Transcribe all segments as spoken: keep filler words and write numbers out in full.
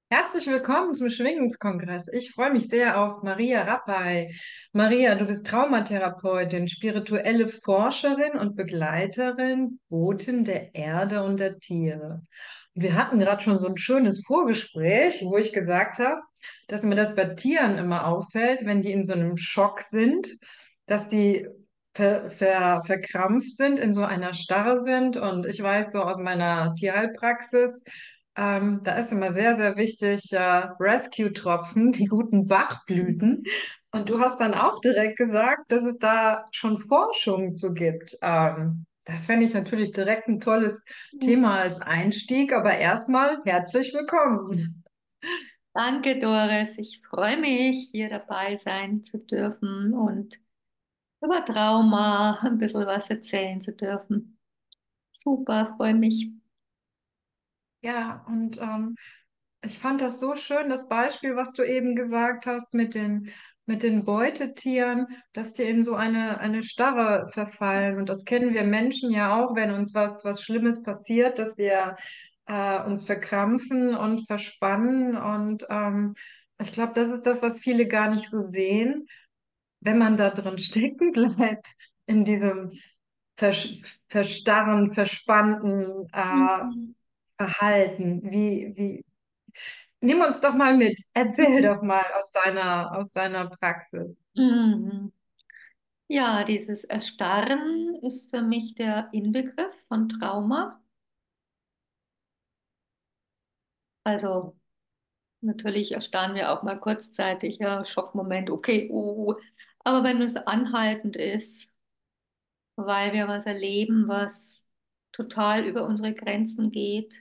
Herzlich willkommen zum Schwingungskongress. Ich freue mich sehr auf Maria Rappay. Maria, du bist Traumatherapeutin, spirituelle Forscherin und Begleiterin, Botin der Erde und der Tiere. Wir hatten gerade schon so ein schönes Vorgespräch, wo ich gesagt habe, dass mir das bei Tieren immer auffällt, wenn die in so einem Schock sind, dass die ver ver verkrampft sind, in so einer Starre sind. Und ich weiß so aus meiner Tierheilpraxis, ähm, da ist immer sehr, sehr wichtig, äh, Rescue-Tropfen, die guten Bachblüten. Und du hast dann auch direkt gesagt, dass es da schon Forschung zu gibt. Ähm, das fände ich natürlich direkt ein tolles Thema als Einstieg, aber erstmal herzlich willkommen. Danke, Doris. Ich freue mich, hier dabei sein zu dürfen und über Trauma ein bisschen was erzählen zu dürfen. Super, freue mich. Ja, und ähm, ich fand das so schön, das Beispiel, was du eben gesagt hast mit den, mit den Beutetieren, dass die in so eine, eine Starre verfallen. Und das kennen wir Menschen ja auch, wenn uns was, was Schlimmes passiert, dass wir äh, uns verkrampfen und verspannen. Und ähm, ich glaube, das ist das, was viele gar nicht so sehen, wenn man da drin stecken bleibt, in diesem Vers verstarren, verspannten äh, Mhm. Verhalten. Wie, wie, Nimm uns doch mal mit. Erzähl doch mal aus deiner, aus deiner Praxis. Mhm. Ja, dieses Erstarren ist für mich der Inbegriff von Trauma. Also natürlich erstarren wir auch mal kurzzeitig, ja, Schockmoment, okay, uh, aber wenn es anhaltend ist, weil wir was erleben, was total über unsere Grenzen geht,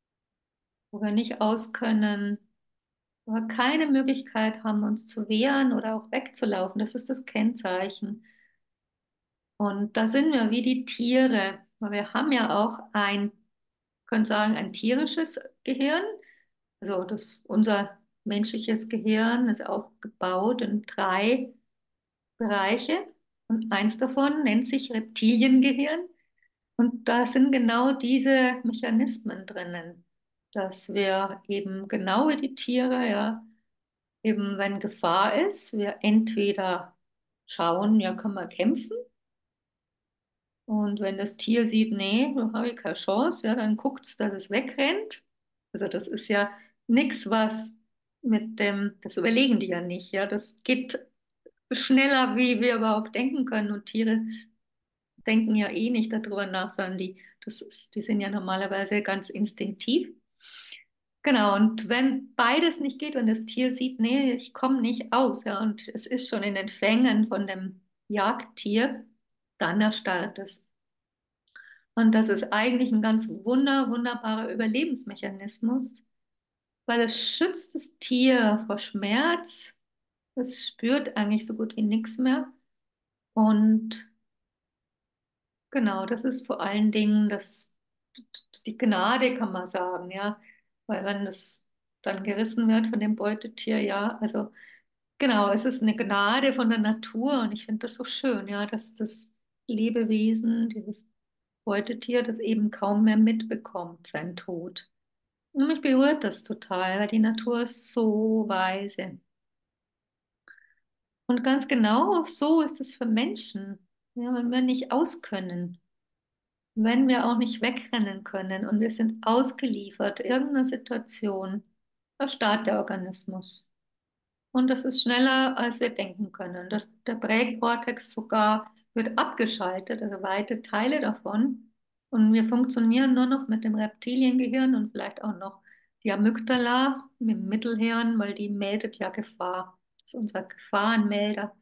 wo wir nicht auskönnen, wo wir keine Möglichkeit haben, uns zu wehren oder auch wegzulaufen. Das ist das Kennzeichen. Und da sind wir wie die Tiere. Weil wir haben ja auch ein, können sagen, ein tierisches Gehirn. Also das, unser menschliches Gehirn ist aufgebaut in drei Bereiche. Und eins davon nennt sich Reptiliengehirn. Und da sind genau diese Mechanismen drinnen, dass wir eben genau wie die Tiere, ja, eben wenn Gefahr ist, wir entweder schauen, ja, kann man kämpfen, und wenn das Tier sieht, nee, da habe ich keine Chance, ja, dann guckt es, dass es wegrennt. Also das ist ja nichts, was mit dem, das überlegen die ja nicht, ja, das geht schneller, wie wir überhaupt denken können, und Tiere denken ja eh nicht darüber nach, sondern die, das ist, die sind ja normalerweise ganz instinktiv. Genau, und wenn beides nicht geht und das Tier sieht, nee, ich komme nicht aus, ja, und es ist schon in den Fängen von dem Jagdtier, dann erstarrt es. Und das ist eigentlich ein ganz wunder, wunderbarer Überlebensmechanismus, weil es schützt das Tier vor Schmerz, es spürt eigentlich so gut wie nichts mehr. Und genau, das ist vor allen Dingen das, die Gnade, kann man sagen, ja. Weil wenn das dann gerissen wird von dem Beutetier, ja, also genau, es ist eine Gnade von der Natur, und ich finde das so schön, ja, dass das Lebewesen, dieses Beutetier, das eben kaum mehr mitbekommt, sein Tod. Und mich berührt das total, weil die Natur ist so weise. Und ganz genau so ist es für Menschen, ja, wenn wir nicht auskönnen. Wenn wir auch nicht wegrennen können und wir sind ausgeliefert irgendeiner Situation, erstarrt der Organismus. Und das ist schneller, als wir denken können. Das, der Präkortex sogar wird abgeschaltet, also weite Teile davon. Und wir funktionieren nur noch mit dem Reptiliengehirn und vielleicht auch noch die Amygdala mit dem Mittelhirn, weil die meldet ja Gefahr. Das ist unser Gefahrenmelder.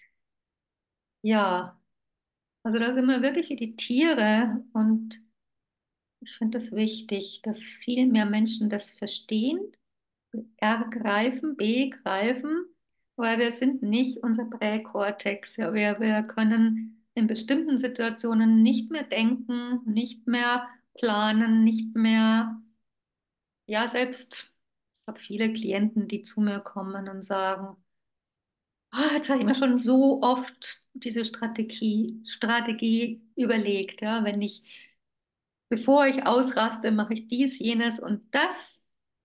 Ja, also da sind wir wirklich wie die Tiere, und ich finde es wichtig, dass viel mehr Menschen das verstehen, ergreifen, begreifen, weil wir sind nicht unser Präkortex. Ja, wir, wir können in bestimmten Situationen nicht mehr denken, nicht mehr planen, nicht mehr, ja, selbst, ich habe viele Klienten, die zu mir kommen und sagen, ah, jetzt habe ich mir schon so oft diese Strategie, Strategie überlegt, ja, wenn ich, bevor ich ausraste, mache ich dies, jenes und das.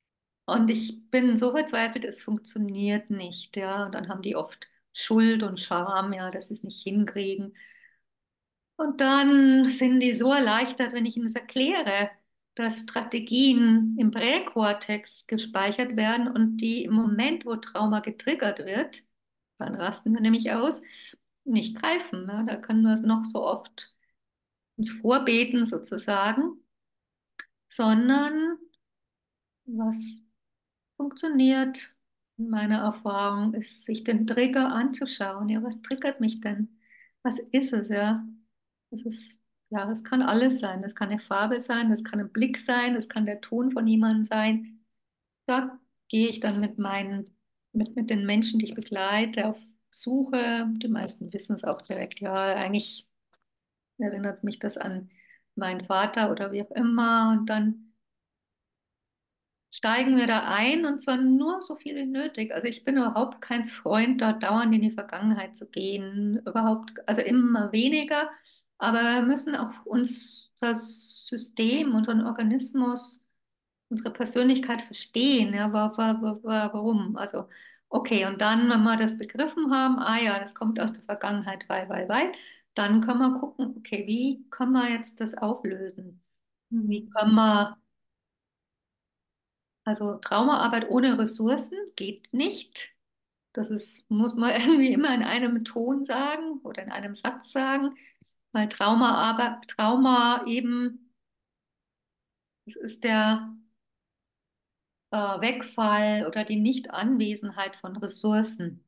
Und ich bin so verzweifelt, es funktioniert nicht, ja. Und dann haben die oft Schuld und Scham, ja, dass sie es nicht hinkriegen. Und dann sind die so erleichtert, wenn ich ihnen das erkläre, dass Strategien im Präkortex gespeichert werden und die im Moment, wo Trauma getriggert wird, dann rasten wir nämlich aus, nicht greifen. Ne? Da können wir es noch so oft uns vorbeten sozusagen, sondern was funktioniert in meiner Erfahrung ist, sich den Trigger anzuschauen. Ja, was triggert mich denn? Was ist es, ja? Das ist, ja, das kann alles sein. Das kann eine Farbe sein, das kann ein Blick sein, das kann der Ton von jemandem sein. Da gehe ich dann mit meinen, mit, mit den Menschen, die ich begleite, auf Suche. Die meisten wissen es auch direkt. Ja, eigentlich erinnert mich das an meinen Vater oder wie auch immer. Und dann steigen wir da ein und zwar nur so viel wie nötig. Also ich bin überhaupt kein Freund, da dauernd in die Vergangenheit zu gehen. Überhaupt, also immer weniger. Aber wir müssen auch uns das System, unseren Organismus, unsere Persönlichkeit verstehen. Ja, wa, wa, wa, wa, warum? Also, okay, und dann, wenn wir das begriffen haben, ah ja, das kommt aus der Vergangenheit, weil, weil, weil, dann können wir gucken, okay, wie können wir jetzt das auflösen? Wie Mhm. können wir also Traumaarbeit ohne Ressourcen geht nicht. Das ist, muss man irgendwie immer in einem Ton sagen oder in einem Satz sagen, weil Traumaarbeit, Trauma eben, es ist der äh, Wegfall oder die Nichtanwesenheit von Ressourcen.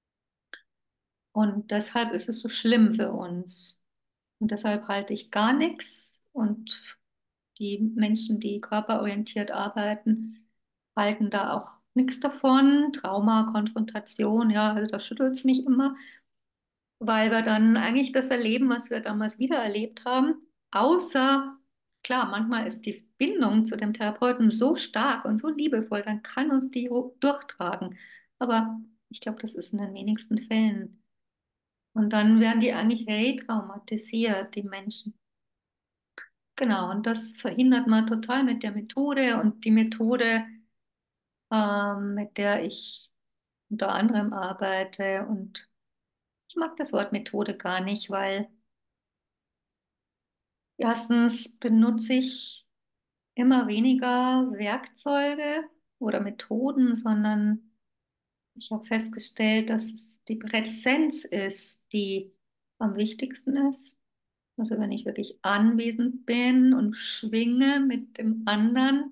Und deshalb ist es so schlimm für uns. Und deshalb halte ich gar nichts. Und die Menschen, die körperorientiert arbeiten, halten da auch nichts davon. Trauma, Konfrontation, ja, also da schüttelt es mich immer, weil wir dann eigentlich das erleben, was wir damals wieder erlebt haben. Außer, klar, manchmal ist die Bindung zu dem Therapeuten so stark und so liebevoll, dann kann uns die durchtragen. Aber ich glaube, das ist in den wenigsten Fällen. Und dann werden die eigentlich retraumatisiert, die Menschen. Genau, und das verhindert man total mit der Methode. Und die Methode, ähm, mit der ich unter anderem arbeite. Und ich mag das Wort Methode gar nicht, weil erstens benutze ich immer weniger Werkzeuge oder Methoden, sondern ich habe festgestellt, dass es die Präsenz ist, die am wichtigsten ist. Also wenn ich wirklich anwesend bin und schwinge mit dem anderen,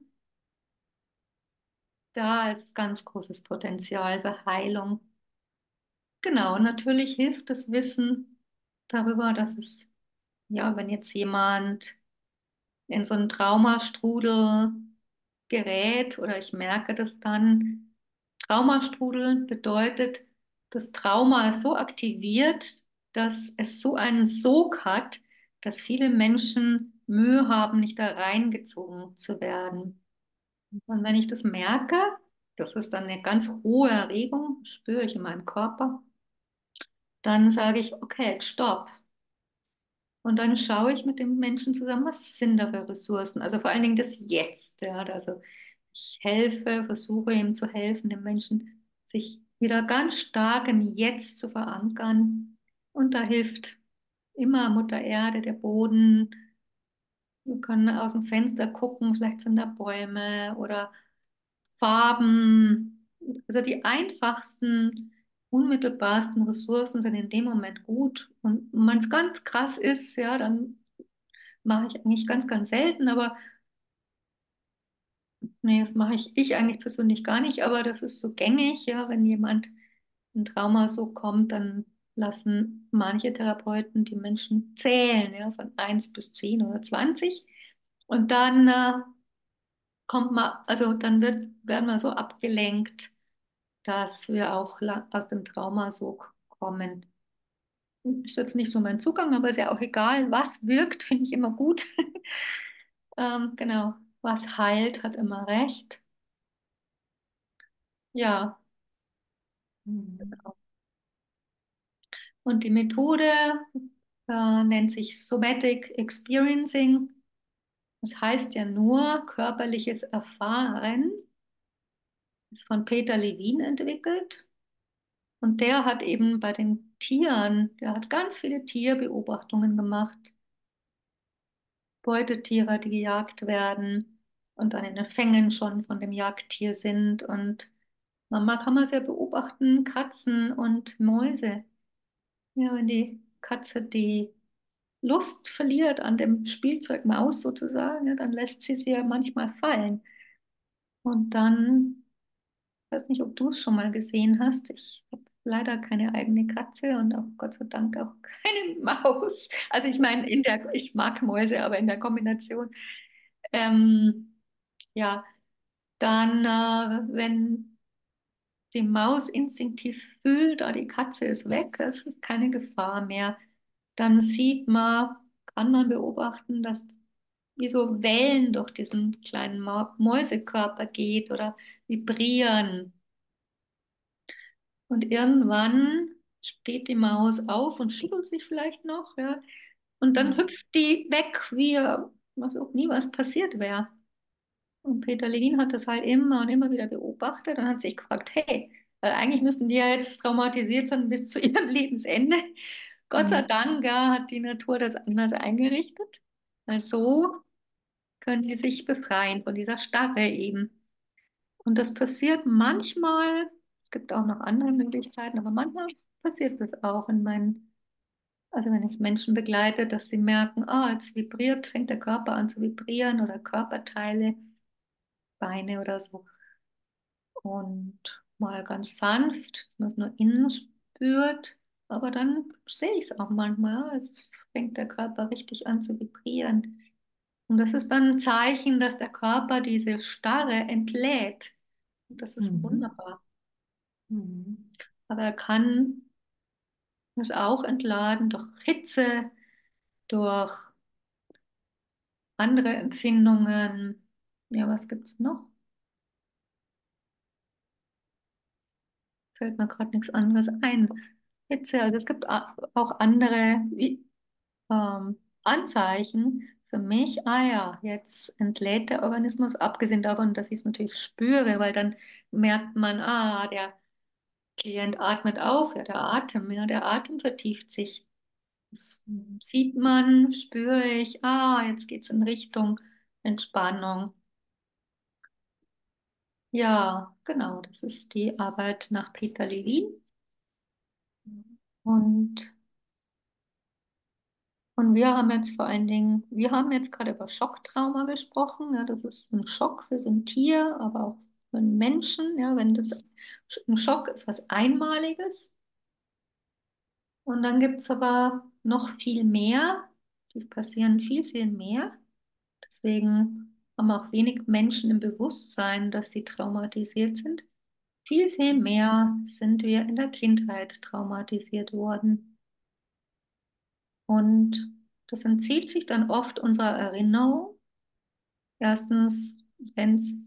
da ist ganz großes Potenzial für Heilung. Genau, und natürlich hilft das Wissen darüber, dass es, ja, wenn jetzt jemand in so einen Traumastrudel gerät oder ich merke das dann, Traumastrudel bedeutet, das Trauma ist so aktiviert, dass es so einen Sog hat, dass viele Menschen Mühe haben, nicht da reingezogen zu werden. Und wenn ich das merke, das ist dann eine ganz hohe Erregung, spüre ich in meinem Körper, dann sage ich, okay, stopp. Und dann schaue ich mit dem Menschen zusammen, was sind da für Ressourcen? Also vor allen Dingen das Jetzt. Ja, also ich helfe, versuche ihm zu helfen, dem Menschen sich wieder ganz stark im Jetzt zu verankern. Und da hilft immer Mutter Erde, der Boden. Wir können aus dem Fenster gucken, vielleicht sind da Bäume oder Farben. Also die einfachsten, unmittelbarsten Ressourcen sind in dem Moment gut. Und wenn es ganz krass ist, ja, dann mache ich eigentlich ganz, ganz selten, aber nee, das mache ich, ich eigentlich persönlich gar nicht, aber das ist so gängig, ja, wenn jemand ein Trauma so kommt, dann lassen manche Therapeuten die Menschen zählen, ja, von eins bis zehn oder zwanzig. Und dann äh, kommt man, also dann wird, werden wir so abgelenkt, dass wir auch la- aus dem Trauma so kommen. Ist jetzt nicht so mein Zugang, aber ist ja auch egal. Was wirkt, finde ich immer gut. Ähm, genau. Was heilt, hat immer recht. Ja, Mhm. genau. Und die Methode äh, nennt sich Somatic Experiencing. Das heißt ja nur körperliches Erfahren. ist von Peter Levine entwickelt. Und der hat eben bei den Tieren, der hat ganz viele Tierbeobachtungen gemacht. Beutetiere, die gejagt werden und dann in den Fängen schon von dem Jagdtier sind. Und manchmal kann man es ja beobachten, Katzen und Mäuse. Ja, wenn die Katze die Lust verliert an dem Spielzeug Maus sozusagen, ja, dann lässt sie sie ja manchmal fallen. Und dann, ich weiß nicht, ob du es schon mal gesehen hast, ich habe leider keine eigene Katze und auch Gott sei Dank auch keine Maus. Also ich meine, in der, ich mag Mäuse, aber in der Kombination. Ähm, ja, dann, äh, wenn die Maus instinktiv fühlt, ah, die Katze ist weg, es ist keine Gefahr mehr, dann sieht man, kann man beobachten, dass wie so Wellen durch diesen kleinen Ma Mäusekörper geht oder vibrieren. Und irgendwann steht die Maus auf und schüttelt sich vielleicht noch, ja, und dann Mhm. hüpft die weg, wie, was auch nie was passiert wäre. Und Peter Levin hat das halt immer und immer wieder beobachtet und hat sich gefragt, hey, weil eigentlich müssten die ja jetzt traumatisiert sein bis zu ihrem Lebensende. Gott sei Mhm. Dank, ja, hat die Natur das anders eingerichtet. Weil so können die sich befreien von dieser Starre eben. Und das passiert manchmal, es gibt auch noch andere Möglichkeiten, aber manchmal passiert das auch in meinen, also wenn ich Menschen begleite, dass sie merken, ah, jetzt vibriert, fängt der Körper an zu vibrieren oder Körperteile, Beine oder so. Und mal ganz sanft, dass man es nur innen spürt. Aber dann sehe ich es auch manchmal. Ja, es fängt der Körper richtig an zu vibrieren. Und das ist dann ein Zeichen, dass der Körper diese Starre entlädt. Und das ist Mhm. wunderbar. Mhm. Aber er kann es auch entladen durch Hitze, durch andere Empfindungen. Ja, was gibt's noch? Fällt mir gerade nichts anderes ein. Hitze, also es gibt a- auch andere wie, ähm, Anzeichen für mich. Ah ja, jetzt entlädt der Organismus, abgesehen davon, dass ich es natürlich spüre, weil dann merkt man, ah, der Klient atmet auf, ja, der Atem, ja, der Atem vertieft sich. Das Mhm. sieht man, spüre ich, ah, jetzt geht's in Richtung Entspannung. Ja, genau, das ist die Arbeit nach Peter Levine. Und Und wir haben jetzt vor allen Dingen, wir haben jetzt gerade über Schocktrauma gesprochen. Ja, das ist ein Schock für so ein Tier, aber auch für einen Menschen. Ja, wenn das ein Schock ist, was Einmaliges. Und dann gibt es aber noch viel mehr. Die passieren viel, viel mehr. Deswegen haben auch wenig Menschen im Bewusstsein, dass sie traumatisiert sind. Viel, viel mehr sind wir in der Kindheit traumatisiert worden. Und das entzieht sich dann oft unserer Erinnerung. Erstens, wenn es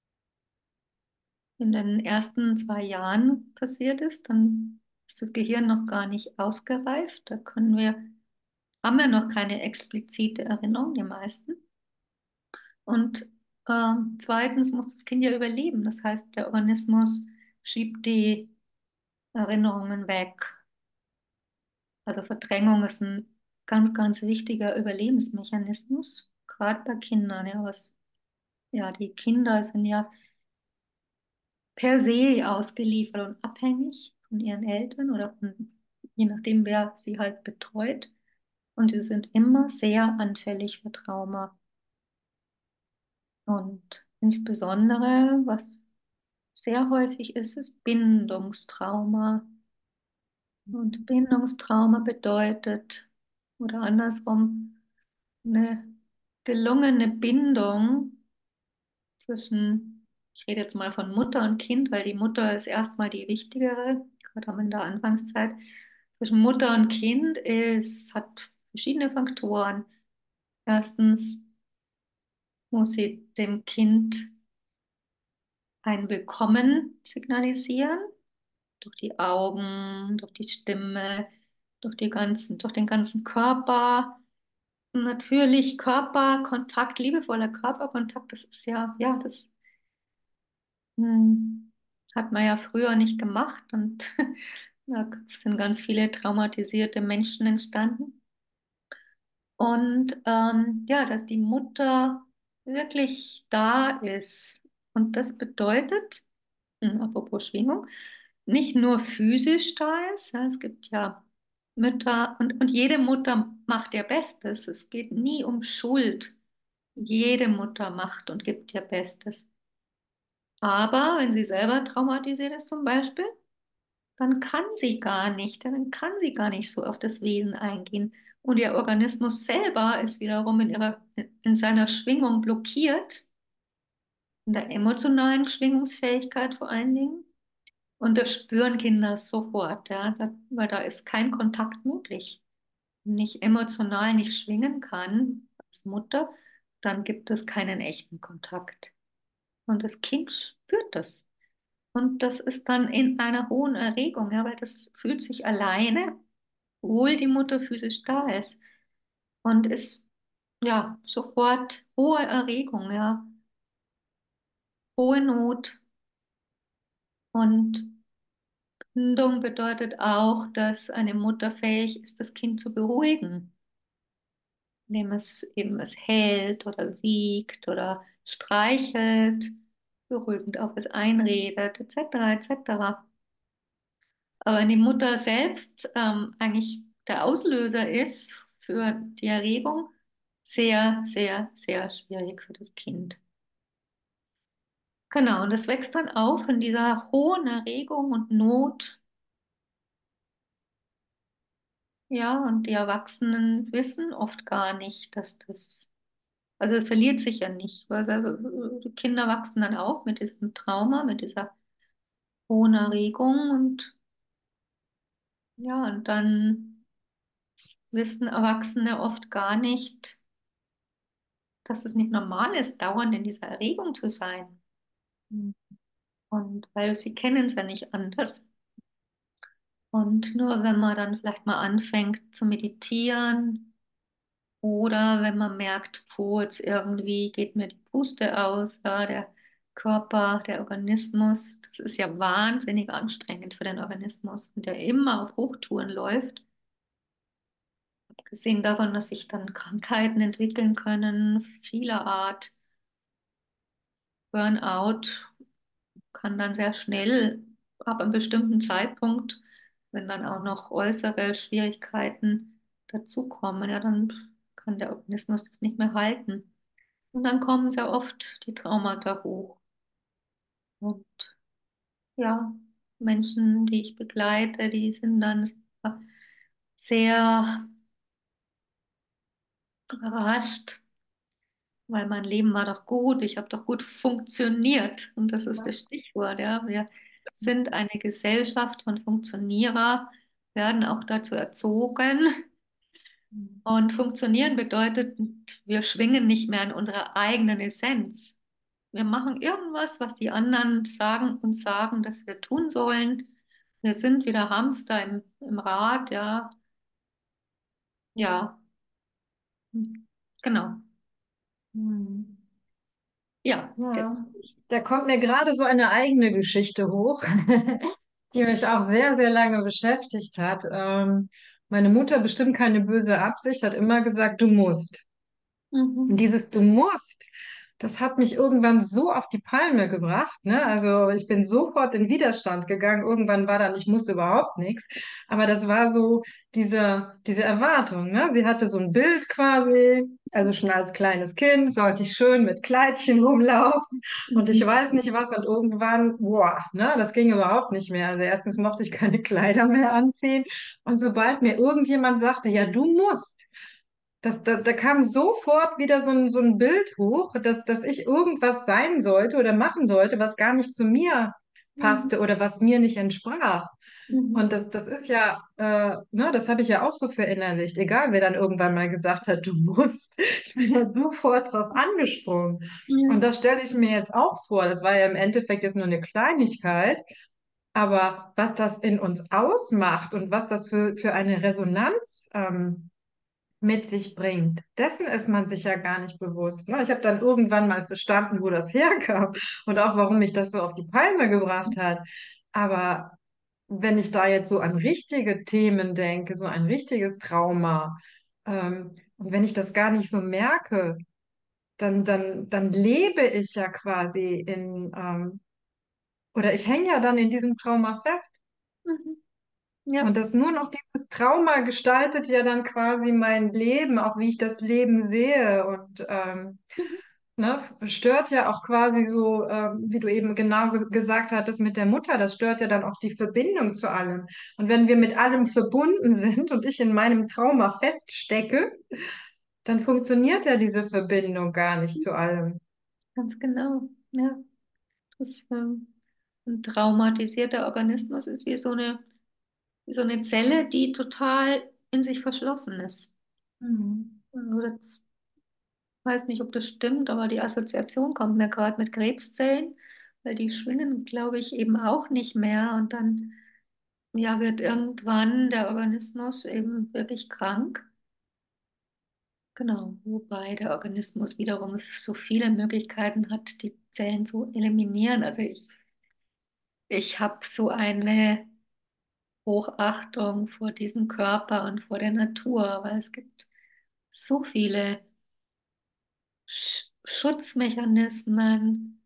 in den ersten zwei Jahren passiert ist, dann ist das Gehirn noch gar nicht ausgereift. Da können wir, haben wir noch keine explizite Erinnerung, die meisten. Und ähm, zweitens muss das Kind ja überleben. Das heißt, der Organismus schiebt die Erinnerungen weg. Also Verdrängung ist ein ganz, ganz wichtiger Überlebensmechanismus, gerade bei Kindern. Ja, was, ja, die Kinder sind ja per se ausgeliefert und abhängig von ihren Eltern oder von, je nachdem, wer sie halt betreut. Und sie sind immer sehr anfällig für Trauma. Und insbesondere, was sehr häufig ist, ist Bindungstrauma. Und Bindungstrauma bedeutet, oder andersrum, eine gelungene Bindung zwischen, ich rede jetzt mal von Mutter und Kind, weil die Mutter ist erstmal die wichtigere, gerade haben wir in der Anfangszeit. Zwischen Mutter und Kind ist, hat verschiedene Faktoren. Erstens muss sie dem Kind ein Willkommen signalisieren, durch die Augen, durch die Stimme, durch die ganzen, durch den ganzen Körper. Natürlich Körperkontakt, liebevoller Körperkontakt, das ist ja, ja, das. Hm. Hat man ja früher nicht gemacht und da sind ganz viele traumatisierte Menschen entstanden. Und ähm, ja, dass die Mutter wirklich da ist. Und das bedeutet, hm, apropos Schwingung, nicht nur physisch da ist. Ja, es gibt ja Mütter und, und jede Mutter macht ihr Bestes. Es geht nie um Schuld. Jede Mutter macht und gibt ihr Bestes. Aber wenn sie selber traumatisiert ist zum Beispiel, dann kann sie gar nicht, dann kann sie gar nicht so auf das Wesen eingehen. Und ihr Organismus selber ist wiederum in ihrer, in seiner Schwingung blockiert, in der emotionalen Schwingungsfähigkeit vor allen Dingen. Und das spüren Kinder sofort, ja, da, weil da ist kein Kontakt möglich. Wenn ich emotional nicht schwingen kann als Mutter, dann gibt es keinen echten Kontakt. Und das Kind spürt das. Und das ist dann in einer hohen Erregung, ja, weil das fühlt sich alleine, obwohl die Mutter physisch da ist. Und ist ja sofort hohe Erregung, ja, hohe Not. Und Bindung bedeutet auch, dass eine Mutter fähig ist, das Kind zu beruhigen, indem es eben es hält oder wiegt oder streichelt, beruhigend auf es einredet, et cetera et cetera. Aber wenn die Mutter selbst ähm, eigentlich der Auslöser ist für die Erregung, sehr, sehr, sehr schwierig für das Kind. Genau, und das wächst dann auf in dieser hohen Erregung und Not. Ja, und die Erwachsenen wissen oft gar nicht, dass das, also es verliert sich ja nicht, weil, weil die Kinder wachsen dann auf mit diesem Trauma, mit dieser hohen Erregung und ja, und dann wissen Erwachsene oft gar nicht, dass es nicht normal ist, dauernd in dieser Erregung zu sein. Und weil sie kennen es ja nicht anders. Und nur wenn man dann vielleicht mal anfängt zu meditieren oder wenn man merkt, puh, jetzt irgendwie geht mir die Puste aus, ja, der Körper, der Organismus, das ist ja wahnsinnig anstrengend für den Organismus und der immer auf Hochtouren läuft. Abgesehen davon, dass sich dann Krankheiten entwickeln können, vieler Art, Burnout kann dann sehr schnell ab einem bestimmten Zeitpunkt, wenn dann auch noch äußere Schwierigkeiten dazukommen, ja, dann kann der Organismus das nicht mehr halten. Und dann kommen sehr oft die Traumata hoch. Und ja, Menschen, die ich begleite, die sind dann sehr überrascht, weil mein Leben war doch gut, ich habe doch gut funktioniert. Und das ist das Stichwort, ja. Wir sind eine Gesellschaft von Funktionierer, werden auch dazu erzogen. Und funktionieren bedeutet, wir schwingen nicht mehr in unserer eigenen Essenz. Wir machen irgendwas, was die anderen sagen und sagen, dass wir tun sollen. Wir sind wieder Hamster im, im Rad, ja. Ja, genau. Hm. Ja, jetzt. Ja, da kommt mir gerade so eine eigene Geschichte hoch, die mich auch sehr, sehr lange beschäftigt hat. Ähm, meine Mutter, bestimmt keine böse Absicht, hat immer gesagt, du musst. Und Mhm. dieses Du musst, das hat mich irgendwann so auf die Palme gebracht, ne? Also ich bin sofort in Widerstand gegangen. Irgendwann war dann, ich musste überhaupt nichts. Aber das war so diese, diese Erwartung, ne? Sie hatte so ein Bild quasi, also schon als kleines Kind sollte ich schön mit Kleidchen rumlaufen und ich Mhm. weiß nicht was. Und irgendwann, boah, ne? Das ging überhaupt nicht mehr. Also erstens mochte ich keine Kleider mehr anziehen. Und sobald mir irgendjemand sagte, ja, du musst, das, da, da kam sofort wieder so ein, so ein Bild hoch, dass, dass ich irgendwas sein sollte oder machen sollte, was gar nicht zu mir Mhm. passte oder was mir nicht entsprach. Mhm. Und das, das ist ja, äh, ne, das habe ich ja auch so verinnerlicht. Egal, wer dann irgendwann mal gesagt hat, du musst, ich bin ja sofort drauf angesprungen. Und Ja. das stelle ich mir jetzt auch vor. Das war ja im Endeffekt jetzt nur eine Kleinigkeit. Aber was das in uns ausmacht und was das für, für eine Resonanz, ähm, mit sich bringt. Dessen ist man sich ja gar nicht bewusst. Ne? Ich habe dann irgendwann mal verstanden, wo das herkam und auch, warum mich das so auf die Palme gebracht hat. Aber wenn ich da jetzt so an richtige Themen denke, so ein richtiges Trauma, ähm, und wenn ich das gar nicht so merke, dann, dann, dann lebe ich ja quasi in, ähm, oder ich hänge ja dann in diesem Trauma fest. Mhm. Ja. Und das nur noch dieses Trauma gestaltet ja dann quasi mein Leben, auch wie ich das Leben sehe und ähm, Mhm. ne, stört ja auch quasi so, ähm, wie du eben genau ge gesagt hattest mit der Mutter, das stört ja dann auch die Verbindung zu allem. Und wenn wir mit allem verbunden sind und ich in meinem Trauma feststecke, dann funktioniert ja diese Verbindung gar nicht zu allem. Ganz genau. Ja. Das, ähm, ein traumatisierter Organismus ist wie so eine, wie so eine Zelle, die total in sich verschlossen ist. Mhm. Also das weiß nicht, ob das stimmt, aber die Assoziation kommt mir gerade mit Krebszellen, weil die schwingen, glaube ich, eben auch nicht mehr. Und dann, ja, wird irgendwann der Organismus eben wirklich krank. Genau, wobei der Organismus wiederum so viele Möglichkeiten hat, die Zellen zu eliminieren. Also ich, ich habe so eine Hochachtung vor diesem Körper und vor der Natur, weil es gibt so viele Sch Schutzmechanismen,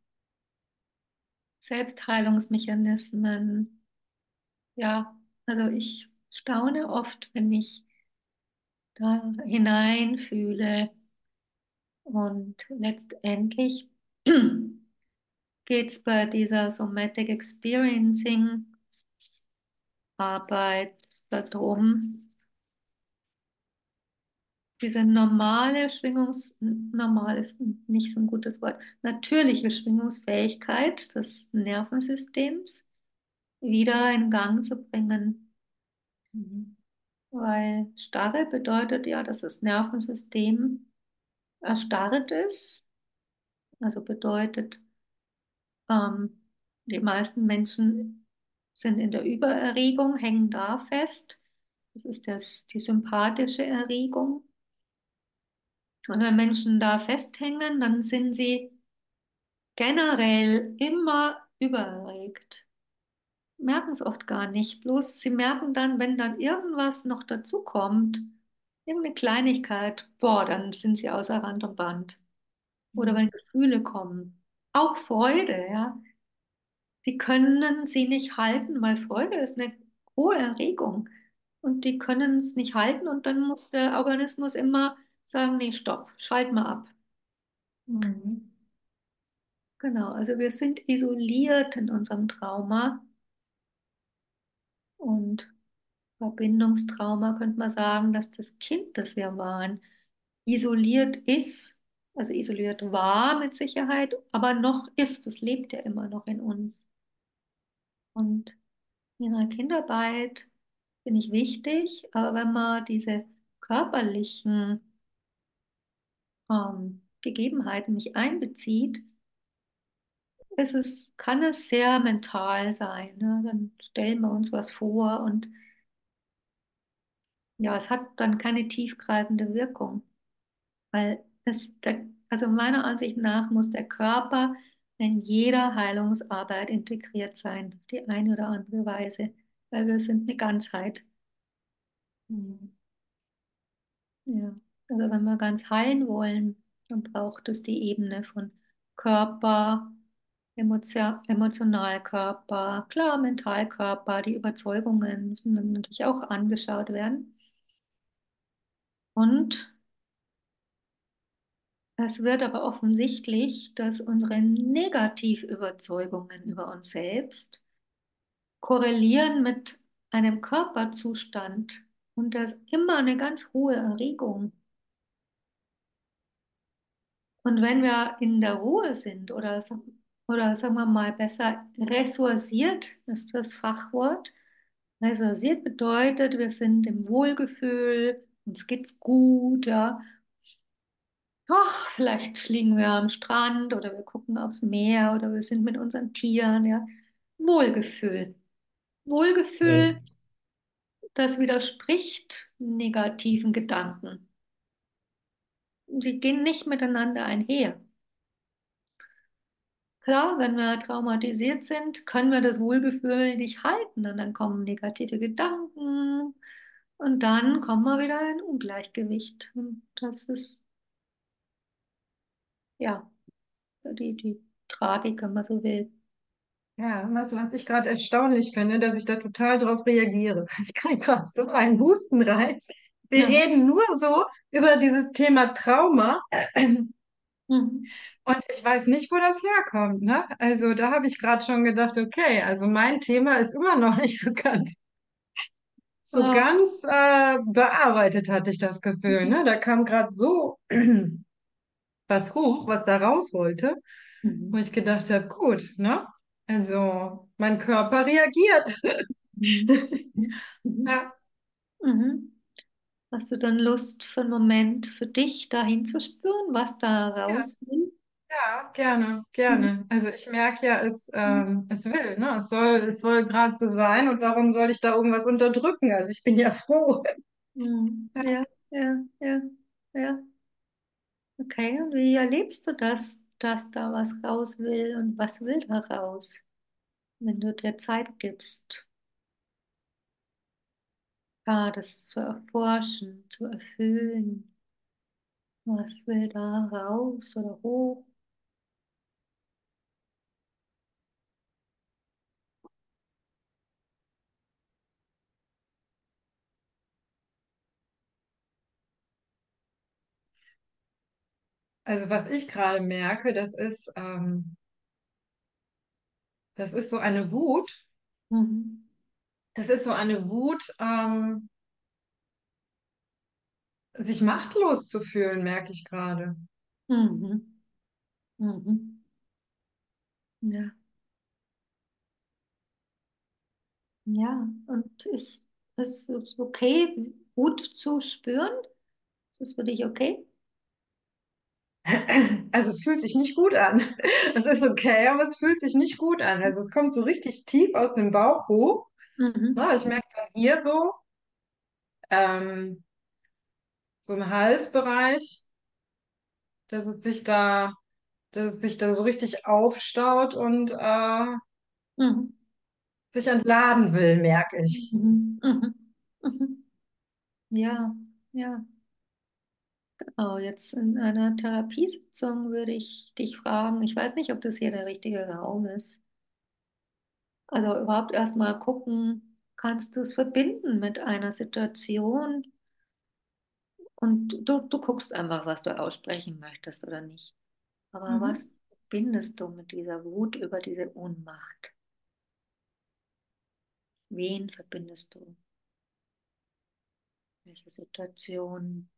Selbstheilungsmechanismen. Ja, also ich staune oft, wenn ich da hineinfühle und letztendlich geht es bei dieser Somatic Experiencing Arbeit darum, diese normale Schwingungs, normal ist nicht so ein gutes Wort, natürliche Schwingungsfähigkeit des Nervensystems wieder in Gang zu bringen. Mhm. Weil Starre bedeutet ja, dass das Nervensystem erstarrt ist. Also bedeutet, ähm, die meisten Menschen sind in der Übererregung, hängen da fest. Das ist das, die sympathische Erregung. Und wenn Menschen da festhängen, dann sind sie generell immer übererregt. Merken es oft gar nicht. Bloß sie merken dann, wenn dann irgendwas noch dazu kommt, irgendeine Kleinigkeit, boah, dann sind sie außer Rand und Band. Oder Mhm. wenn Gefühle kommen. Auch Freude, ja. Die können sie nicht halten, weil Freude ist eine hohe Erregung. Und die können es nicht halten und dann muss der Organismus immer sagen, nee, stopp, schalt mal ab. Mhm. Genau, also wir sind isoliert in unserem Trauma und Verbindungstrauma könnte man sagen, dass das Kind, das wir waren, isoliert ist, also isoliert war mit Sicherheit, aber noch ist, es lebt ja immer noch in uns. Und in der Kindarbeit finde ich wichtig, aber wenn man diese körperlichen ähm, Gegebenheiten nicht einbezieht, ist es, kann es sehr mental sein. Ne? Dann stellen wir uns was vor und ja, es hat dann keine tiefgreifende Wirkung, weil es, der, also meiner Ansicht nach muss der Körper in jeder Heilungsarbeit integriert sein, auf die eine oder andere Weise, weil wir sind eine Ganzheit. Mhm. Ja, also wenn wir ganz heilen wollen, dann braucht es die Ebene von Körper, Emotio Emotionalkörper, klar, Mentalkörper, die Überzeugungen müssen dann natürlich auch angeschaut werden. Und es wird aber offensichtlich, dass unsere Negativüberzeugungen über uns selbst korrelieren mit einem Körperzustand und da ist immer eine ganz hohe Erregung. Und wenn wir in der Ruhe sind oder, sa- oder sagen wir mal besser, ressourciert ist das Fachwort. Ressourciert bedeutet, wir sind im Wohlgefühl, uns geht's gut, ja. Ach, vielleicht liegen wir am Strand oder wir gucken aufs Meer oder wir sind mit unseren Tieren, ja. Wohlgefühl. Wohlgefühl, Mhm. das widerspricht negativen Gedanken. sie gehen nicht miteinander einher. Klar, wenn wir traumatisiert sind, können wir das Wohlgefühl nicht halten und dann kommen negative Gedanken und dann kommen wir wieder in Ungleichgewicht. Und das ist ja die, die Tragik, wenn man so will. Ja, weißt du, was ich gerade erstaunlich finde, dass ich da total drauf reagiere. Ich kann gerade so einen Hustenreiz. Wir Ja. reden nur so über dieses Thema Trauma Mhm. und ich weiß nicht, wo das herkommt, ne? Also da habe ich gerade schon gedacht, okay, also mein Thema ist immer noch nicht so ganz, so Ja. ganz äh, bearbeitet, hatte ich das Gefühl, ne? Da kam gerade so was hoch, was da raus wollte, wo Mhm. ich gedacht habe, gut, ne? Also mein Körper reagiert. Mhm. Mhm. Ja, Mhm. Hast du dann Lust für einen Moment für dich dahin zu spüren, was da ja, raus will? ja, gerne, Mhm. gerne. Also ich merke ja, es, ähm, es will, ne? Es soll, es soll gerade so sein und warum soll ich da irgendwas unterdrücken? Also ich bin ja froh. Mhm. Ja, ja, ja, ja. Okay, und wie erlebst du das, dass da was raus will und was will da raus, wenn du dir Zeit gibst, ja, das zu erforschen, zu erfüllen? Was will da raus oder hoch? Also was ich gerade merke, das ist, ähm, das ist so eine Wut. Mhm. Das ist so eine Wut, ähm, sich machtlos zu fühlen, merke ich gerade. Mhm. Mhm. Ja, ja. Und ist ist es okay, Wut zu spüren? Ist das für dich okay? Also es fühlt sich nicht gut an. Es ist okay, aber es fühlt sich nicht gut an. Also es kommt so richtig tief aus dem Bauch hoch. Mhm. Ne? Ich merke dann hier so, ähm, so im Halsbereich, dass es sich da, dass es sich da so richtig aufstaut und äh, Mhm. sich entladen will, merke ich. Mhm. Mhm. Mhm. Ja, ja. Oh, jetzt in einer Therapiesitzung würde ich dich fragen, ich weiß nicht, ob das hier der richtige Raum ist. Also überhaupt erstmal gucken, kannst du es verbinden mit einer Situation und du, du guckst einfach, was du aussprechen möchtest oder nicht. Aber Mhm. was verbindest du mit dieser Wut über diese Ohnmacht? Wen verbindest du? Welche Situation?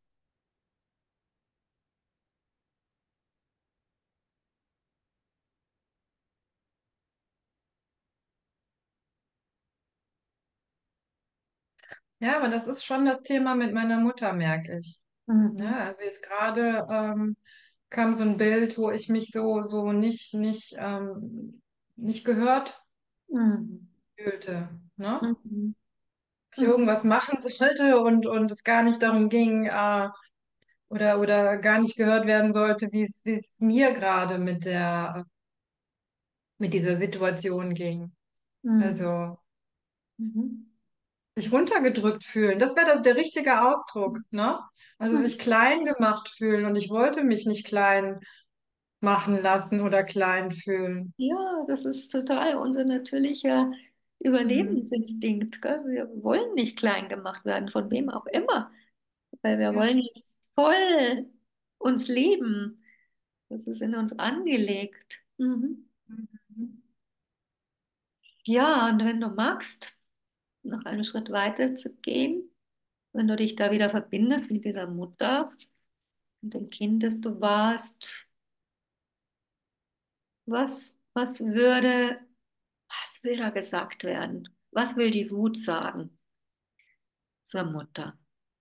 Ja, aber das ist schon das Thema mit meiner Mutter, merke ich. Mhm. Ja, also jetzt gerade ähm, kam so ein Bild, wo ich mich so, so nicht, nicht, ähm, nicht gehört Mhm. fühlte, ne? Mhm. Ich Mhm. irgendwas machen sollte und, und es gar nicht darum ging, äh, oder, oder gar nicht gehört werden sollte, wie es, wie es mir gerade mit der, mit dieser Situation ging. Mhm. Also Mhm. sich runtergedrückt fühlen, das wäre der richtige Ausdruck, ne? Also Mhm. sich klein gemacht fühlen und ich wollte mich nicht klein machen lassen oder klein fühlen. Ja, das ist total unser natürlicher Mhm. Überlebensinstinkt, gell? Wir wollen nicht klein gemacht werden, von wem auch immer, weil wir Ja. wollen jetzt voll uns leben. Das ist in uns angelegt. Mhm. Mhm. Ja, und wenn du magst, noch einen Schritt weiter zu gehen, wenn du dich da wieder verbindest mit dieser Mutter, mit dem Kind, das du warst, was, was würde, was will da gesagt werden? Was will die Wut sagen zur Mutter?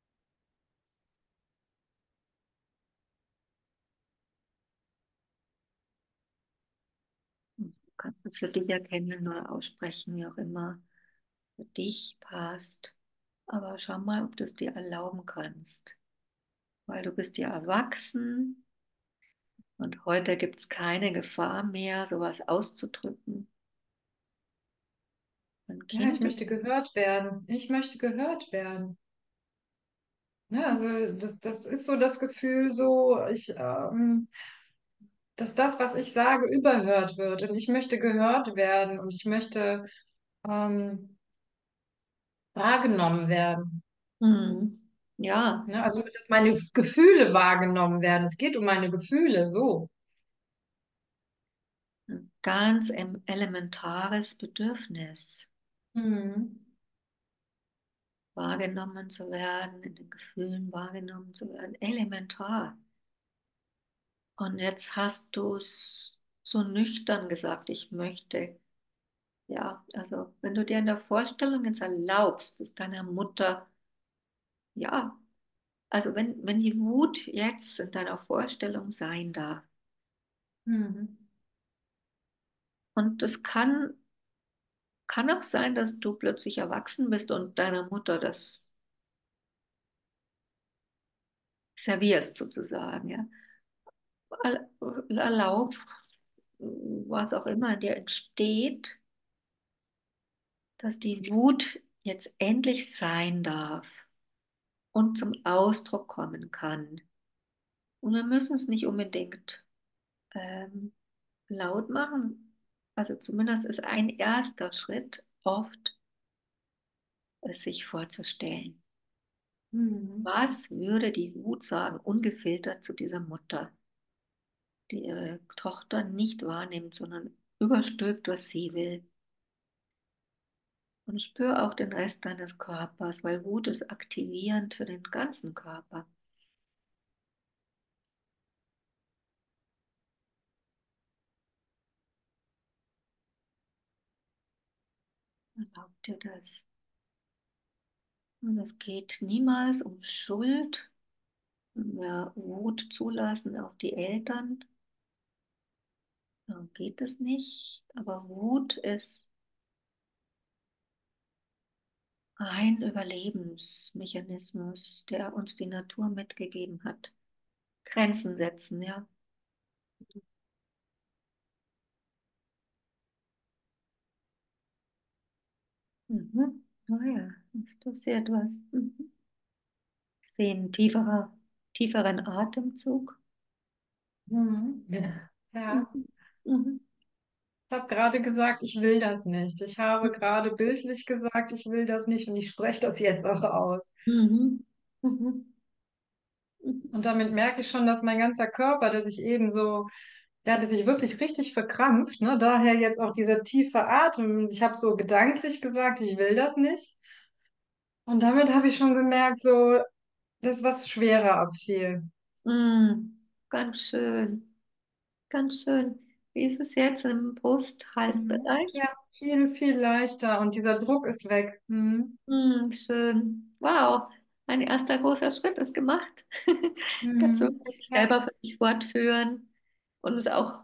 Du kannst es für dich erkennen oder aussprechen, wie auch immer für dich passt. Aber schau mal, ob du es dir erlauben kannst. weil du bist ja erwachsen und heute gibt es keine Gefahr mehr, sowas auszudrücken. Ein Ja, ich Kind ist, möchte gehört werden. Ich möchte gehört werden. Ja, also das, das ist so das Gefühl, so ich, ähm, dass das, was ich sage, überhört wird. Und ich möchte gehört werden und ich möchte ähm, wahrgenommen werden. hm, ja, Ne? Also, dass meine Gefühle wahrgenommen werden. Es geht um meine Gefühle, so. ein ganz em- elementares Bedürfnis, Mhm. wahrgenommen zu werden, in den Gefühlen wahrgenommen zu werden, elementar. Und jetzt hast du es so nüchtern gesagt, ich möchte. Ja, also wenn du dir in der Vorstellung jetzt erlaubst, dass deiner Mutter, ja, also wenn, wenn die Wut jetzt in deiner Vorstellung sein darf, Mhm. und es kann, kann auch sein, dass du plötzlich erwachsen bist und deiner Mutter das servierst sozusagen, ja, Er- erlaub, was auch immer in dir entsteht, dass die Wut jetzt endlich sein darf und zum Ausdruck kommen kann. Und wir müssen es nicht unbedingt ähm, laut machen. Also zumindest ist ein erster Schritt oft, es sich vorzustellen. Mhm. Was würde die Wut sagen, ungefiltert zu dieser Mutter, die ihre Tochter nicht wahrnimmt, sondern überstülpt, was sie will? Und spür auch den Rest deines Körpers, weil Wut ist aktivierend für den ganzen Körper. Erlaub dir das. Und es geht niemals um Schuld, ja, Wut zulassen auf die Eltern. Darum geht es nicht. Aber Wut ist ein Überlebensmechanismus, der uns die Natur mitgegeben hat. Grenzen setzen, ja. Mhm. Oh ja, das passiert was. Mhm. Ich sehe einen tieferer, tieferen Atemzug. Mhm. Ja. Ja. Mhm. Mhm. Ich habe gerade gesagt, ich will das nicht. Ich habe gerade bildlich gesagt, ich will das nicht und ich spreche das jetzt auch aus. Mhm. Mhm. Und damit merke ich schon, dass mein ganzer Körper, der sich eben so, der hatte sich wirklich richtig verkrampft, ne? Daher jetzt auch dieser tiefe Atem. Ich habe so gedanklich gesagt, ich will das nicht. Und damit habe ich schon gemerkt, so, dass was schwerer abfiel. Mhm. Ganz schön, ganz schön. Wie ist es jetzt im Mhm. Brust-Halsbereich? Ja, viel, viel leichter und dieser Druck ist weg. Mhm. Mhm. Schön. Wow, ein erster großer Schritt ist gemacht. Kannst du Mhm. gut Ja. selber für dich fortführen und es auch,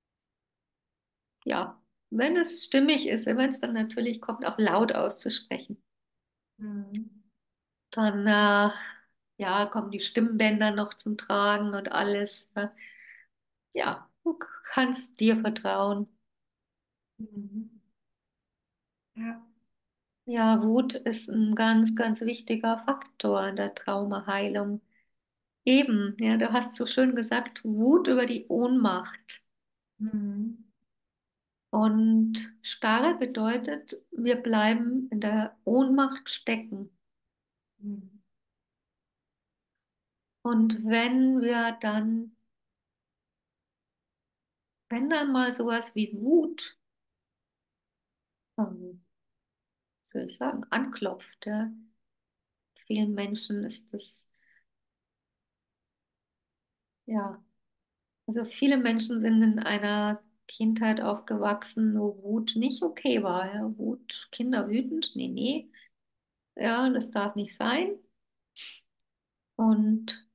ja, wenn es stimmig ist, wenn es dann natürlich kommt, auch laut auszusprechen. Mhm. Dann, äh, ja, kommen die Stimmbänder noch zum Tragen und alles. Ja, ja, du kannst dir vertrauen. Mhm. Ja. Ja, Wut ist ein ganz, ganz wichtiger Faktor in der Traumaheilung. Eben, ja, du hast so schön gesagt, Wut über die Ohnmacht. Mhm. Und Starre bedeutet, wir bleiben in der Ohnmacht stecken. Mhm. Und wenn wir dann, wenn dann mal sowas wie Wut, ähm, soll ich sagen, anklopft, ja, vielen Menschen ist das, ja, also viele Menschen sind in einer Kindheit aufgewachsen, wo Wut nicht okay war. Ja. Wut, Kinder wütend, nee, nee, ja, das darf nicht sein. Und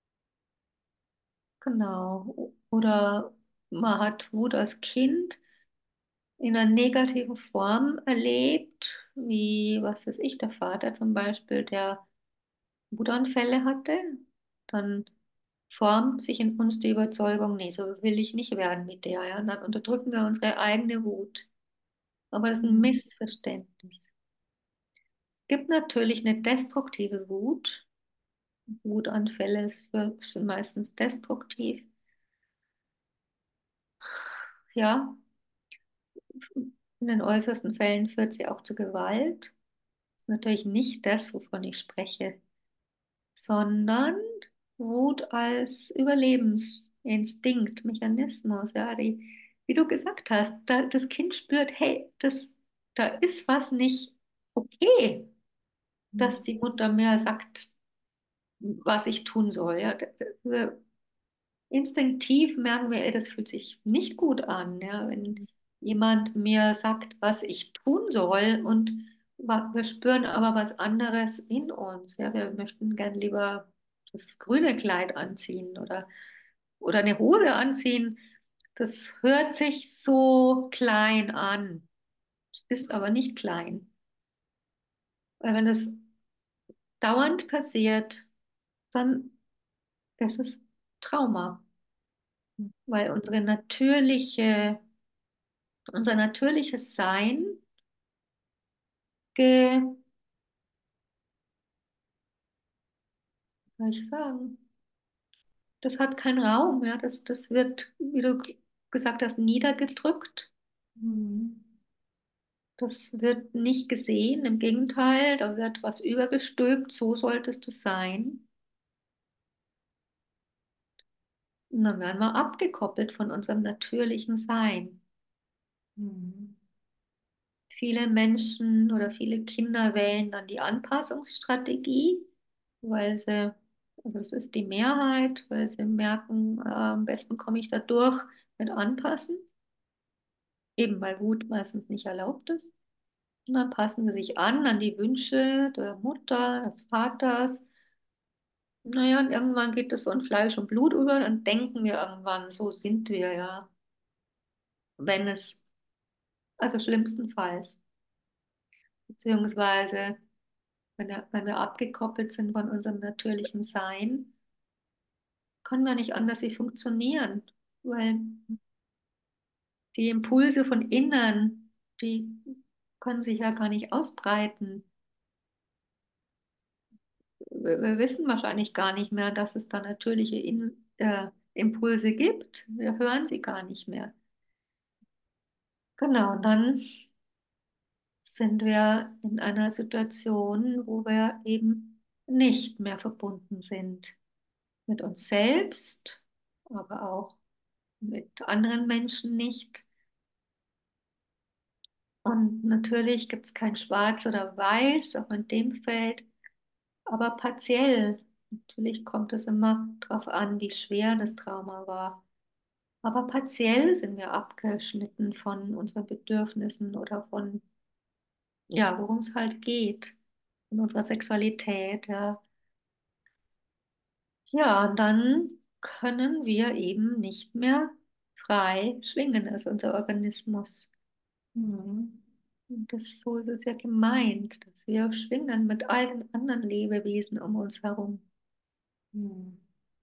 genau, oder man hat Wut als Kind in einer negativen Form erlebt, wie, was weiß ich, der Vater zum Beispiel, der Wutanfälle hatte. dann formt sich in uns die Überzeugung, nee, so will ich nicht werden mit der, ja. Und dann unterdrücken wir unsere eigene Wut. Aber das ist ein Mhm. Missverständnis. Es gibt natürlich eine destruktive Wut. Wutanfälle sind meistens destruktiv. Ja, in den äußersten Fällen führt sie auch zu Gewalt. Das ist natürlich nicht das, wovon ich spreche, sondern Wut als Überlebensinstinkt, Mechanismus, ja, die, wie du gesagt hast, da, das Kind spürt, hey, das, da ist was nicht okay, dass die Mutter mir sagt, was ich tun soll. Ja. Instinktiv merken wir, ey, das fühlt sich nicht gut an, ja, wenn jemand mir sagt, was ich tun soll und wa- wir spüren aber was anderes in uns. Ja, wir möchten gern lieber das grüne Kleid anziehen oder, oder eine Hose anziehen. Das hört sich so klein an, es ist aber nicht klein. Weil wenn das dauernd passiert, dann ist es Trauma, weil unsere natürliche unser natürliches Sein ge, wie soll ich sagen, das hat keinen Raum, ja, das, das wird, wie du gesagt hast, niedergedrückt. Mhm. Das wird nicht gesehen, im Gegenteil, da wird was übergestülpt, so solltest du sein. Und dann werden wir abgekoppelt von unserem natürlichen Sein. Mhm. Viele Menschen oder viele Kinder wählen dann die Anpassungsstrategie, weil sie, also es ist die Mehrheit, weil sie merken, äh, am besten komme ich da durch mit Anpassen, eben weil Wut meistens nicht erlaubt ist. Und dann passen sie sich an an die Wünsche der Mutter, des Vaters. Naja, und irgendwann geht es so in Fleisch und Blut über, dann denken wir irgendwann, so sind wir ja, wenn es, also schlimmstenfalls, beziehungsweise wenn, wir- wenn wir abgekoppelt sind von unserem natürlichen Sein, können wir nicht anders wie funktionieren, weil die Impulse von innen, die können sich ja gar nicht ausbreiten. Wir, wir wissen wahrscheinlich gar nicht mehr, dass es da natürliche In äh, Impulse gibt. Wir hören sie gar nicht mehr. Genau, und dann sind wir in einer Situation, wo wir eben nicht mehr verbunden sind mit uns selbst, aber auch mit anderen Menschen nicht. Und natürlich gibt es kein Schwarz oder Weiß, auch in dem Feld, aber partiell. Natürlich kommt es immer darauf an, wie schwer das Trauma war. Aber partiell sind wir abgeschnitten von unseren Bedürfnissen oder von, ja, worum es halt geht, in unserer Sexualität, ja. Ja, und dann können wir eben nicht mehr frei schwingen, also unser Organismus. Mhm. Und das, so ist es ja gemeint, dass wir schwingen mit all den anderen Lebewesen um uns herum. Mhm.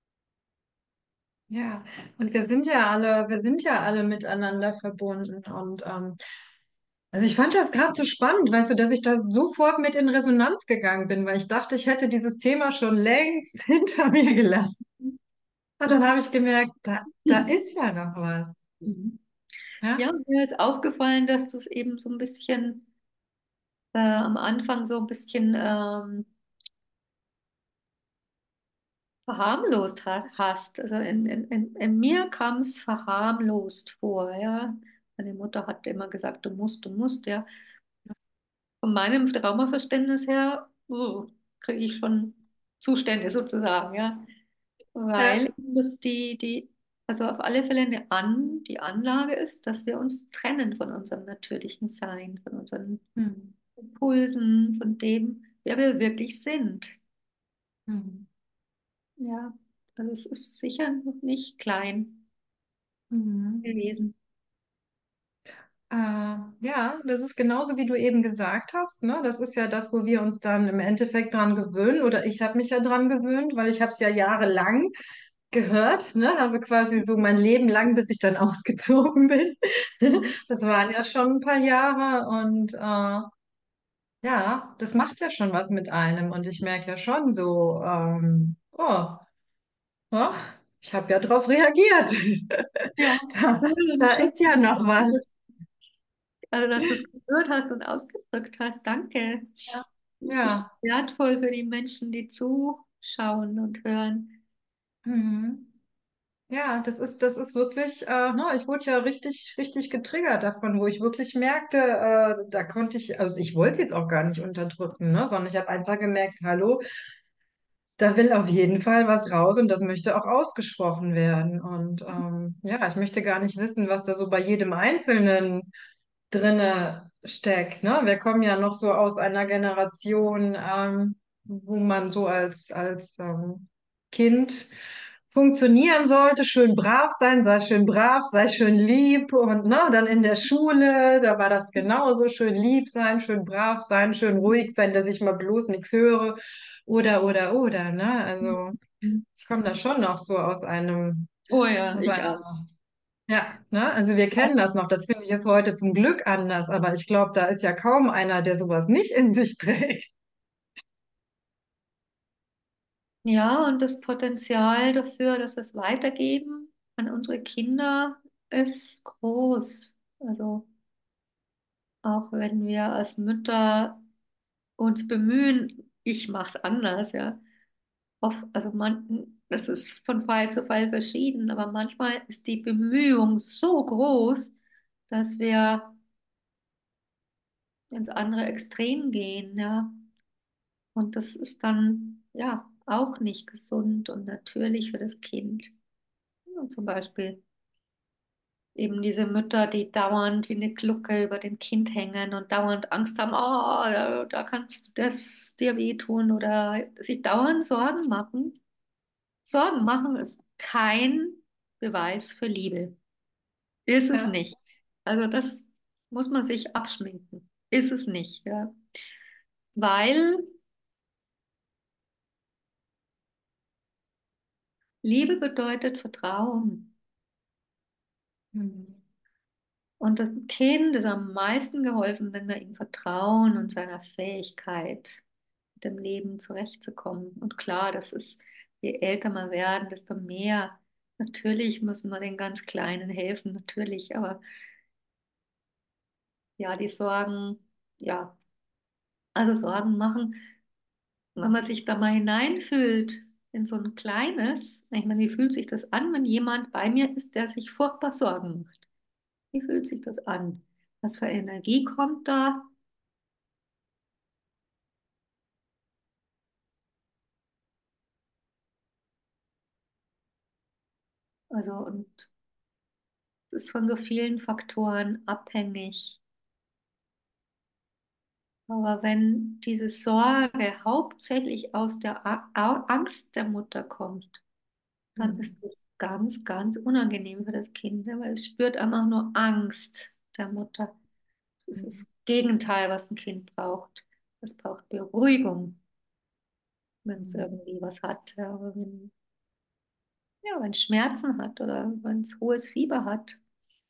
Ja, und wir sind ja alle, wir sind ja alle miteinander verbunden. Und ähm, also ich fand das gerade so spannend, weißt du, dass ich da sofort mit in Resonanz gegangen bin, weil ich dachte, ich hätte dieses Thema schon längst hinter mir gelassen. Und dann habe ich gemerkt, da, da ist ja noch was. Mhm. Ja? Ja, mir ist aufgefallen, dass du es eben so ein bisschen äh, am Anfang so ein bisschen ähm, verharmlost ha hast. Also in, in, in, in mir kam es verharmlost vor, ja. Meine Mutter hat immer gesagt, du musst, du musst, ja. Von meinem Traumaverständnis her uh, kriege ich schon Zustände sozusagen, ja. Ja. Weil das die, die, also auf alle Fälle eine An, die Anlage ist, dass wir uns trennen von unserem natürlichen Sein, von unseren Mhm. Impulsen, von dem, wer wir wirklich sind. Mhm. Ja, also es ist sicher noch nicht klein Mhm. gewesen. Äh, ja, das ist genauso, wie du eben gesagt hast, ne? Das ist ja das, wo wir uns dann im Endeffekt dran gewöhnen. Oder ich habe mich ja dran gewöhnt, weil ich habe es ja jahrelang gehört, ne? Also quasi so mein Leben lang, bis ich dann ausgezogen bin. Mhm. Das waren ja schon ein paar Jahre und äh, ja, das macht ja schon was mit einem. Und ich merke ja schon so, ähm, oh, ja, ich habe ja drauf reagiert. Ja, Da, schön, da schön. ist ja noch was. Also, dass du es gehört hast und ausgedrückt hast. Danke. Ja. Das ist bestimmt Ja. wertvoll für die Menschen, die zuschauen und hören. Mhm. Ja, das ist, das ist wirklich, äh, ne, ich wurde ja richtig, richtig getriggert davon, wo ich wirklich merkte, äh, da konnte ich, also ich wollte es jetzt auch gar nicht unterdrücken, ne, sondern ich habe einfach gemerkt, hallo, da will auf jeden Fall was raus und das möchte auch ausgesprochen werden. Und ähm, ja, ich möchte gar nicht wissen, was da so bei jedem Einzelnen drinne steckt, ne? Wir kommen ja noch so aus einer Generation, ähm, wo man so als, als ähm, Kind funktionieren sollte, schön brav sein, sei schön brav, sei schön lieb und ne, dann in der Schule, da war das genauso, schön lieb sein, schön brav sein, schön ruhig sein, dass ich mal bloß nichts höre oder, oder, oder, ne? Also ich komme da schon noch so aus einem, Oh ja, aus ich einer auch. ja, ne? Also wir kennen das noch. Das finde ich ist heute zum Glück anders, aber ich glaube, da ist ja kaum einer, der sowas nicht in sich trägt. Ja, und das Potenzial dafür, dass wir es weitergeben an unsere Kinder, ist groß. Also auch wenn wir als Mütter uns bemühen, ich mache es anders, ja. Oft, also man, das ist von Fall zu Fall verschieden, aber manchmal ist die Bemühung so groß, dass wir ins andere Extrem gehen, ja. Und das ist dann ja auch nicht gesund und natürlich für das Kind. Ja, zum Beispiel eben diese Mütter, die dauernd wie eine Glucke über dem Kind hängen und dauernd Angst haben, oh, da, da kannst du das dir wehtun oder sich dauernd Sorgen machen. Sorgen machen ist kein Beweis für Liebe. Ist es Ja. nicht. Also das muss man sich abschminken. Ist es nicht, ja. Weil Liebe bedeutet Vertrauen. Mhm. Und das Kind ist am meisten geholfen, wenn wir ihm vertrauen und seiner Fähigkeit, mit dem Leben zurechtzukommen. Und klar, das ist, je älter wir werden, desto mehr. Natürlich müssen wir den ganz Kleinen helfen, natürlich. Aber ja, die Sorgen, ja, also Sorgen machen, wenn man sich da mal hineinfühlt in so ein kleines, ich meine, wie fühlt sich das an, wenn jemand bei mir ist, der sich furchtbar Sorgen macht? Wie fühlt sich das an? Was für Energie kommt da? Also, und es ist von so vielen Faktoren abhängig. Aber wenn diese Sorge hauptsächlich aus der A A- Angst der Mutter kommt, dann Mhm. ist es ganz, ganz unangenehm für das Kind, ne? Weil es spürt einfach nur Angst der Mutter. Das ist Mhm. das Gegenteil, was ein Kind braucht. Es braucht Beruhigung, wenn es Mhm. irgendwie was hat. Ja, aber wenn, ja, wenn es Schmerzen hat oder wenn es hohes Fieber hat.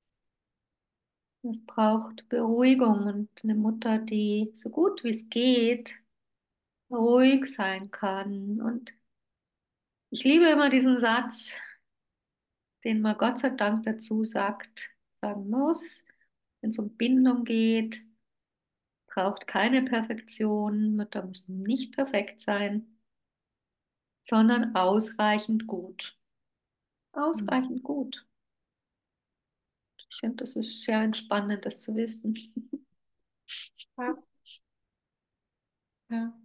Es braucht Beruhigung und eine Mutter, die so gut wie es geht ruhig sein kann. Und ich liebe immer diesen Satz, den man Gott sei Dank dazu sagt, sagen muss, wenn es um Bindung geht, braucht keine Perfektion, Mütter müssen nicht perfekt sein, sondern ausreichend gut. Mhm. Ausreichend gut. Ich finde, das ist sehr entspannend, das zu wissen. Ja. Ja.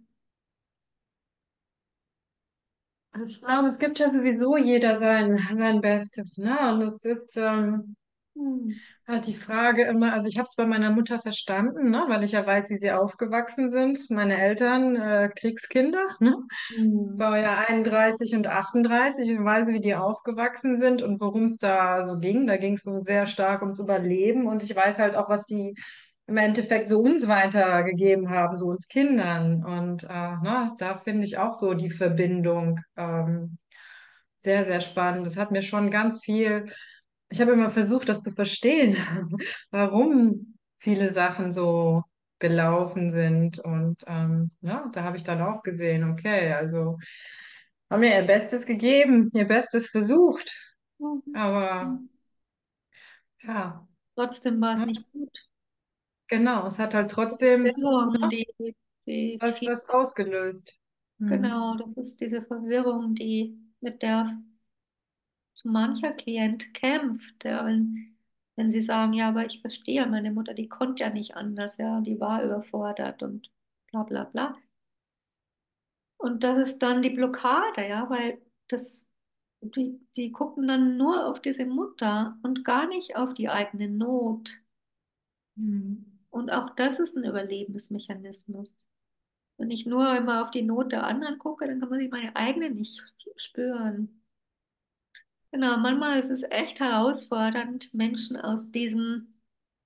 Also ich glaube, es gibt ja sowieso jeder sein, sein Bestes, ne? Und es ist, ähm, Hm. Halt die Frage immer, also ich habe es bei meiner Mutter verstanden, ne, weil ich ja weiß, wie sie aufgewachsen sind. Meine Eltern, äh, Kriegskinder, ne? Hm. Baujahr einunddreißig und achtunddreißig. Ich weiß, wie die aufgewachsen sind und worum es da so ging. Da ging es so sehr stark ums Überleben und ich weiß halt auch, was die im Endeffekt so uns weitergegeben haben, so uns Kindern. Und äh, na, da finde ich auch so die Verbindung ähm, sehr, sehr spannend. Das hat mir schon ganz viel, ich habe immer versucht, das zu verstehen, warum viele Sachen so gelaufen sind. Und ähm, ja, da habe ich dann auch gesehen, okay, also haben mir ihr Bestes gegeben, ihr Bestes versucht. Aber Mhm. ja, Trotzdem war es ne, nicht gut. genau, es hat halt trotzdem Verwirrung, ne, die, die was, viel, was ausgelöst. Hm. genau, das ist diese Verwirrung, die mit der so mancher Klient kämpft. Ja, wenn, wenn sie sagen, ja, aber ich verstehe, meine Mutter, die konnte ja nicht anders, ja, die war überfordert und bla bla bla. Und das ist dann die Blockade, ja, weil das, die, die gucken dann nur auf diese Mutter und gar nicht auf die eigene Not. Hm. Und auch das ist ein Überlebensmechanismus. Wenn ich nur immer auf die Not der anderen gucke, dann kann man sich meine eigene nicht spüren. Genau, manchmal ist es echt herausfordernd, Menschen aus diesem,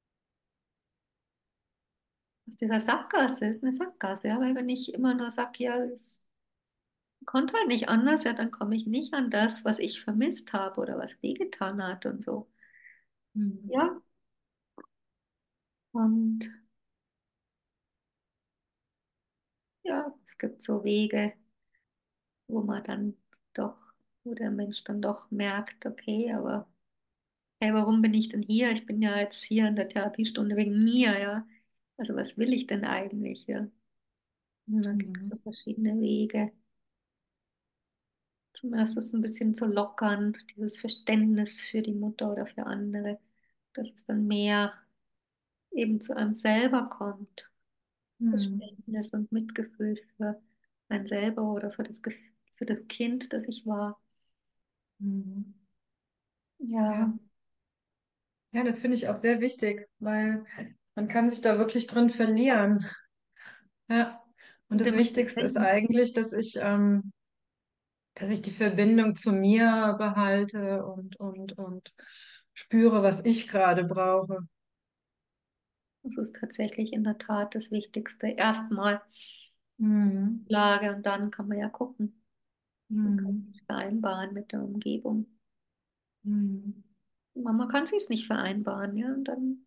aus dieser Sackgasse, ist eine Sackgasse, ja, weil wenn ich immer nur sage, ja, es konnte halt nicht anders, ja, dann komme ich nicht an das, was ich vermisst habe oder was wehgetan hat und so. Hm. Ja, und ja, es gibt so Wege, wo man dann doch, wo der Mensch dann doch merkt, okay, aber hey, warum bin ich denn hier? Ich bin ja jetzt hier in der Therapiestunde wegen mir, ja. Also was will ich denn eigentlich, ja? Und dann gibt es Hm. so verschiedene Wege, zumindest das ein bisschen zu lockern, dieses Verständnis für die Mutter oder für andere, dass es dann mehr eben zu einem selber kommt. Hm. Verständnis und Mitgefühl für ein selber oder für das, Gef- für das Kind, das ich war. Hm. Ja, Ja. Ja, das finde ich auch sehr wichtig, weil man kann sich da wirklich drin verlieren. Ja. Und und das immer Wichtigste ist denken, eigentlich, dass ich, ähm, dass ich die Verbindung zu mir behalte und, und, und spüre, was ich gerade brauche. das ist tatsächlich in der Tat das Wichtigste. Erstmal Mhm. Lage und dann kann man ja gucken. Man kann Mhm. es vereinbaren mit der Umgebung. Mhm. Man kann es nicht vereinbaren, ja. Und dann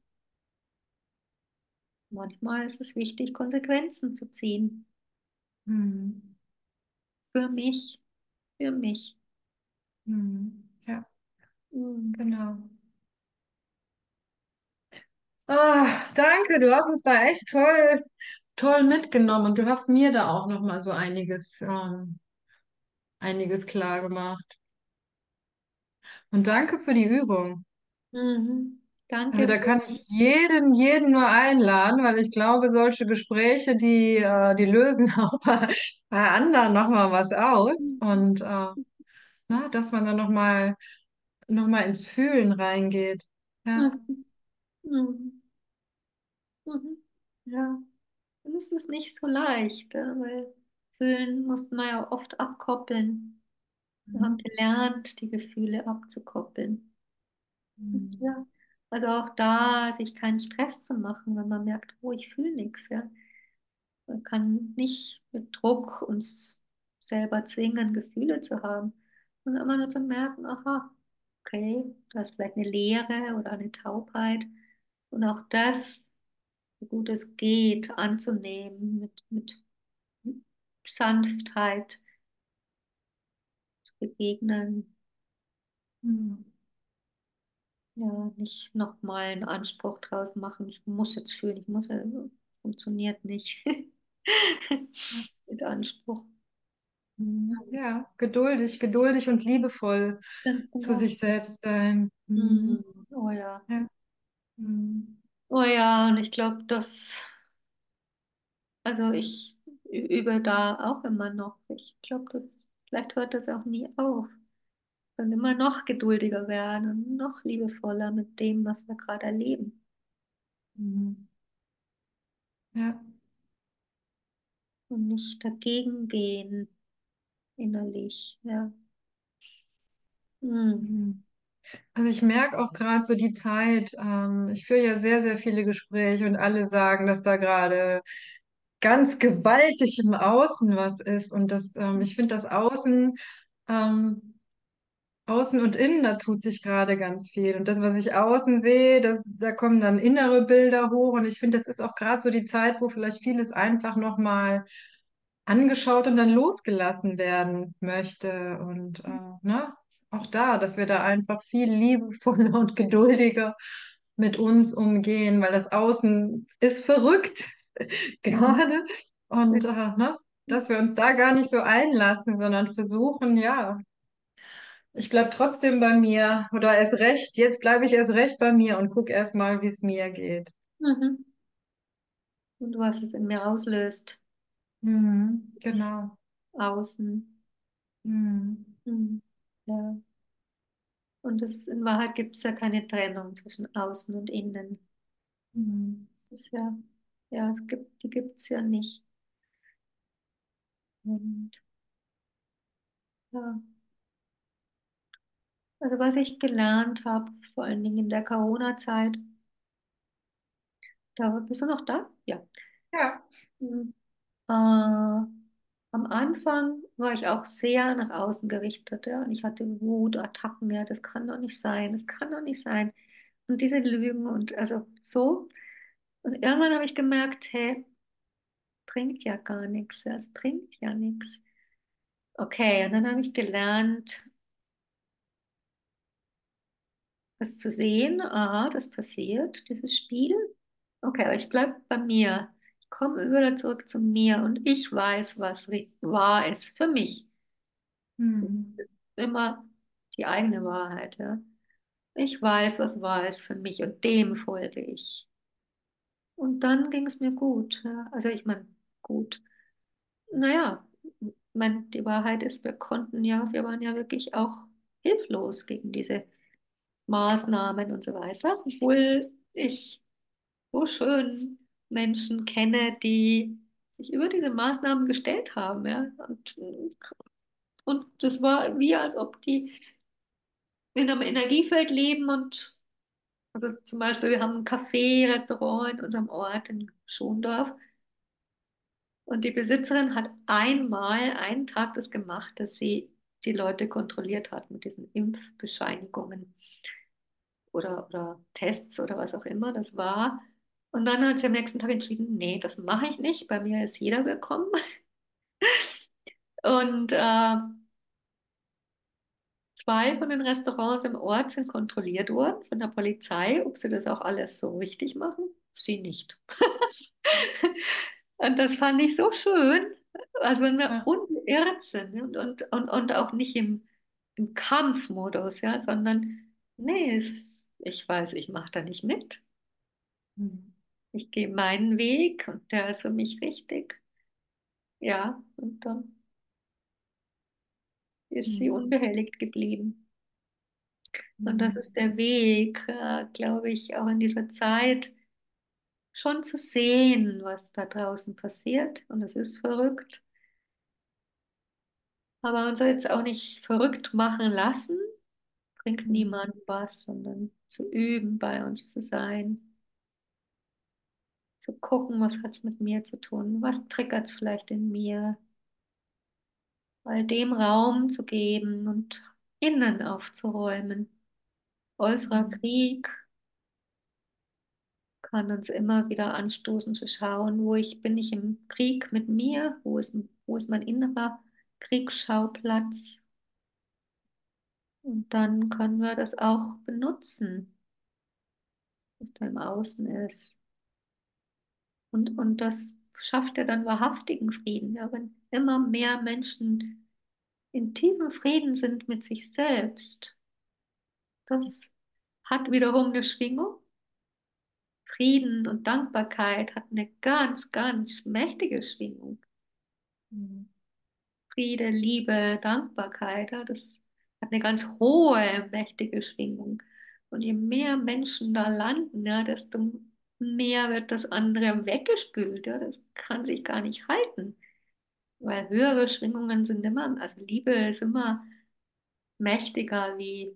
manchmal ist es wichtig, Konsequenzen zu ziehen. Mhm. Für mich, für mich. Mhm. Ja, Mhm. genau. Ah, danke, du hast uns da echt toll, toll mitgenommen und du hast mir da auch noch mal so einiges, ähm, einiges klar gemacht. Und danke für die Übung. Mhm. Also Danke da für kann ich jeden, jeden nur einladen, weil ich glaube, solche Gespräche, die, äh, die lösen auch bei, bei anderen nochmal was aus. Und äh, na, dass man dann nochmal noch mal ins Fühlen reingeht. Ja. Mhm. Mhm. Mhm. Ja, und es ist nicht so leicht, ja, weil fühlen mussten wir ja oft abkoppeln. Wir haben Mhm. gelernt, die Gefühle abzukoppeln. Und Mhm. ja, also auch da, sich keinen Stress zu machen, wenn man merkt, oh, ich fühle nichts, ja. Man kann nicht mit Druck uns selber zwingen, Gefühle zu haben, sondern immer nur zu merken, aha, okay, da ist vielleicht eine Leere oder eine Taubheit. Und auch das, so gut es geht, anzunehmen, mit, mit Sanftheit zu begegnen. Mhm. Ja, nicht nochmal einen Anspruch draus machen, ich muss jetzt fühlen, ich muss, ja, funktioniert nicht Ja. mit Anspruch. Mhm. Ja, geduldig, geduldig und liebevoll Ganz zu genau. sich selbst sein. Mm, Mhm. oh ja. Ja. Mhm. Oh ja, und ich glaube, dass, also ich ü- übe da auch immer noch. Ich glaube, das, vielleicht hört das auch nie auf. dann immer noch geduldiger werden und noch liebevoller mit dem, was wir gerade erleben. Mhm. Ja. Und nicht dagegen gehen innerlich. Ja. Hm. Mhm. Also ich merke auch gerade so die Zeit, ähm, ich führe ja sehr, sehr viele Gespräche und alle sagen, dass da gerade ganz gewaltig im Außen was ist. Und das, ähm, ich finde das Außen, ähm, Außen und Innen, da tut sich gerade ganz viel. Und das, was ich außen sehe, das, da kommen dann innere Bilder hoch. Und ich finde, das ist auch gerade so die Zeit, wo vielleicht vieles einfach nochmal angeschaut und dann losgelassen werden möchte. Und äh, ne, auch da, dass wir da einfach viel liebevoller und geduldiger mit uns umgehen, weil das Außen ist verrückt gerade. Und äh, ne, dass wir uns da gar nicht so einlassen, sondern versuchen, ja, ich bleibe trotzdem bei mir oder erst recht, jetzt bleibe ich erst recht bei mir und gucke erst mal, wie es mir geht. Mhm. Und was es in mir auslöst, Mhm, das genau. Außen. Mhm. Mhm. Ja. Und das, in Wahrheit gibt es ja keine Trennung zwischen Außen und Innen. Mhm. Das ist ja, ja, es gibt, die gibt es ja nicht. Und ja, also was ich gelernt habe, vor allen Dingen in der Corona-Zeit, da bist du noch da? Ja. Ja. Mhm. Äh, am Anfang war ich auch sehr nach außen gerichtet, ja, und ich hatte Wutattacken, ja, das kann doch nicht sein, das kann doch nicht sein. Und diese Lügen und also so. Und irgendwann habe ich gemerkt, hey, bringt ja gar nichts, ja, es bringt ja nichts. Okay, und dann habe ich gelernt, das zu sehen, aha, das passiert, dieses Spiel. Okay, aber ich bleibe bei mir. Ich komme wieder zurück zu mir und ich weiß, was ri- wahr ist für mich. Mhm. Immer die eigene Wahrheit, ja. Ich weiß, was wahr ist für mich und dem folge ich. Und dann ging es mir gut, ja. Also ich meine, gut. Naja, ich meine, die Wahrheit ist, wir konnten ja, wir waren ja wirklich auch hilflos gegen diese Maßnahmen und so weiter, obwohl ich so schön Menschen kenne, die sich über diese Maßnahmen gestellt haben, ja. Und, und das war wie, als ob die in einem Energiefeld leben und also zum Beispiel, wir haben ein Café, Restaurant in unserem Ort in Schondorf und die Besitzerin hat einmal einen Tag das gemacht, dass sie die Leute kontrolliert hat mit diesen Impfbescheinigungen oder, oder Tests oder was auch immer das war. Und dann hat sie am nächsten Tag entschieden, nee, das mache ich nicht. Bei mir ist jeder willkommen. Und äh, zwei von den Restaurants im Ort sind kontrolliert worden von der Polizei, ob sie das auch alles so richtig machen. Sie nicht. Und das fand ich so schön, also wenn wir Ja. unbeirrt sind und, und, und, und auch nicht im, im Kampfmodus, ja, sondern nee, es, ich weiß, ich mache da nicht mit. Mhm. Ich gehe meinen Weg und der ist für mich richtig. Ja, und dann ist sie Mhm. unbehelligt geblieben. Und das Mhm. ist der Weg, äh, glaube ich, auch in dieser Zeit schon zu sehen, was da draußen passiert. Und es ist verrückt. Aber uns jetzt auch nicht verrückt machen lassen, bringt Mhm. niemandem was, sondern zu üben, bei uns zu sein, zu gucken, was hat es mit mir zu tun, was triggert es vielleicht in mir, all dem Raum zu geben und innen aufzuräumen. Äußerer Mhm. Krieg kann uns immer wieder anstoßen zu schauen, wo ich bin ich im Krieg mit mir, wo ist, wo ist mein innerer Kriegsschauplatz. Und dann können wir das auch benutzen, was da im Außen ist. Und, und das schafft ja dann wahrhaftigen Frieden, ja, wenn immer mehr Menschen in tiefem Frieden sind mit sich selbst. Das hat wiederum eine Schwingung. Frieden und Dankbarkeit hat eine ganz, ganz mächtige Schwingung. Mhm. Friede, Liebe, Dankbarkeit, ja, das. hat eine ganz hohe, mächtige Schwingung. Und je mehr Menschen da landen, ja, desto mehr wird das andere weggespült. Ja, das kann sich gar nicht halten. Weil höhere Schwingungen sind immer, also Liebe ist immer mächtiger wie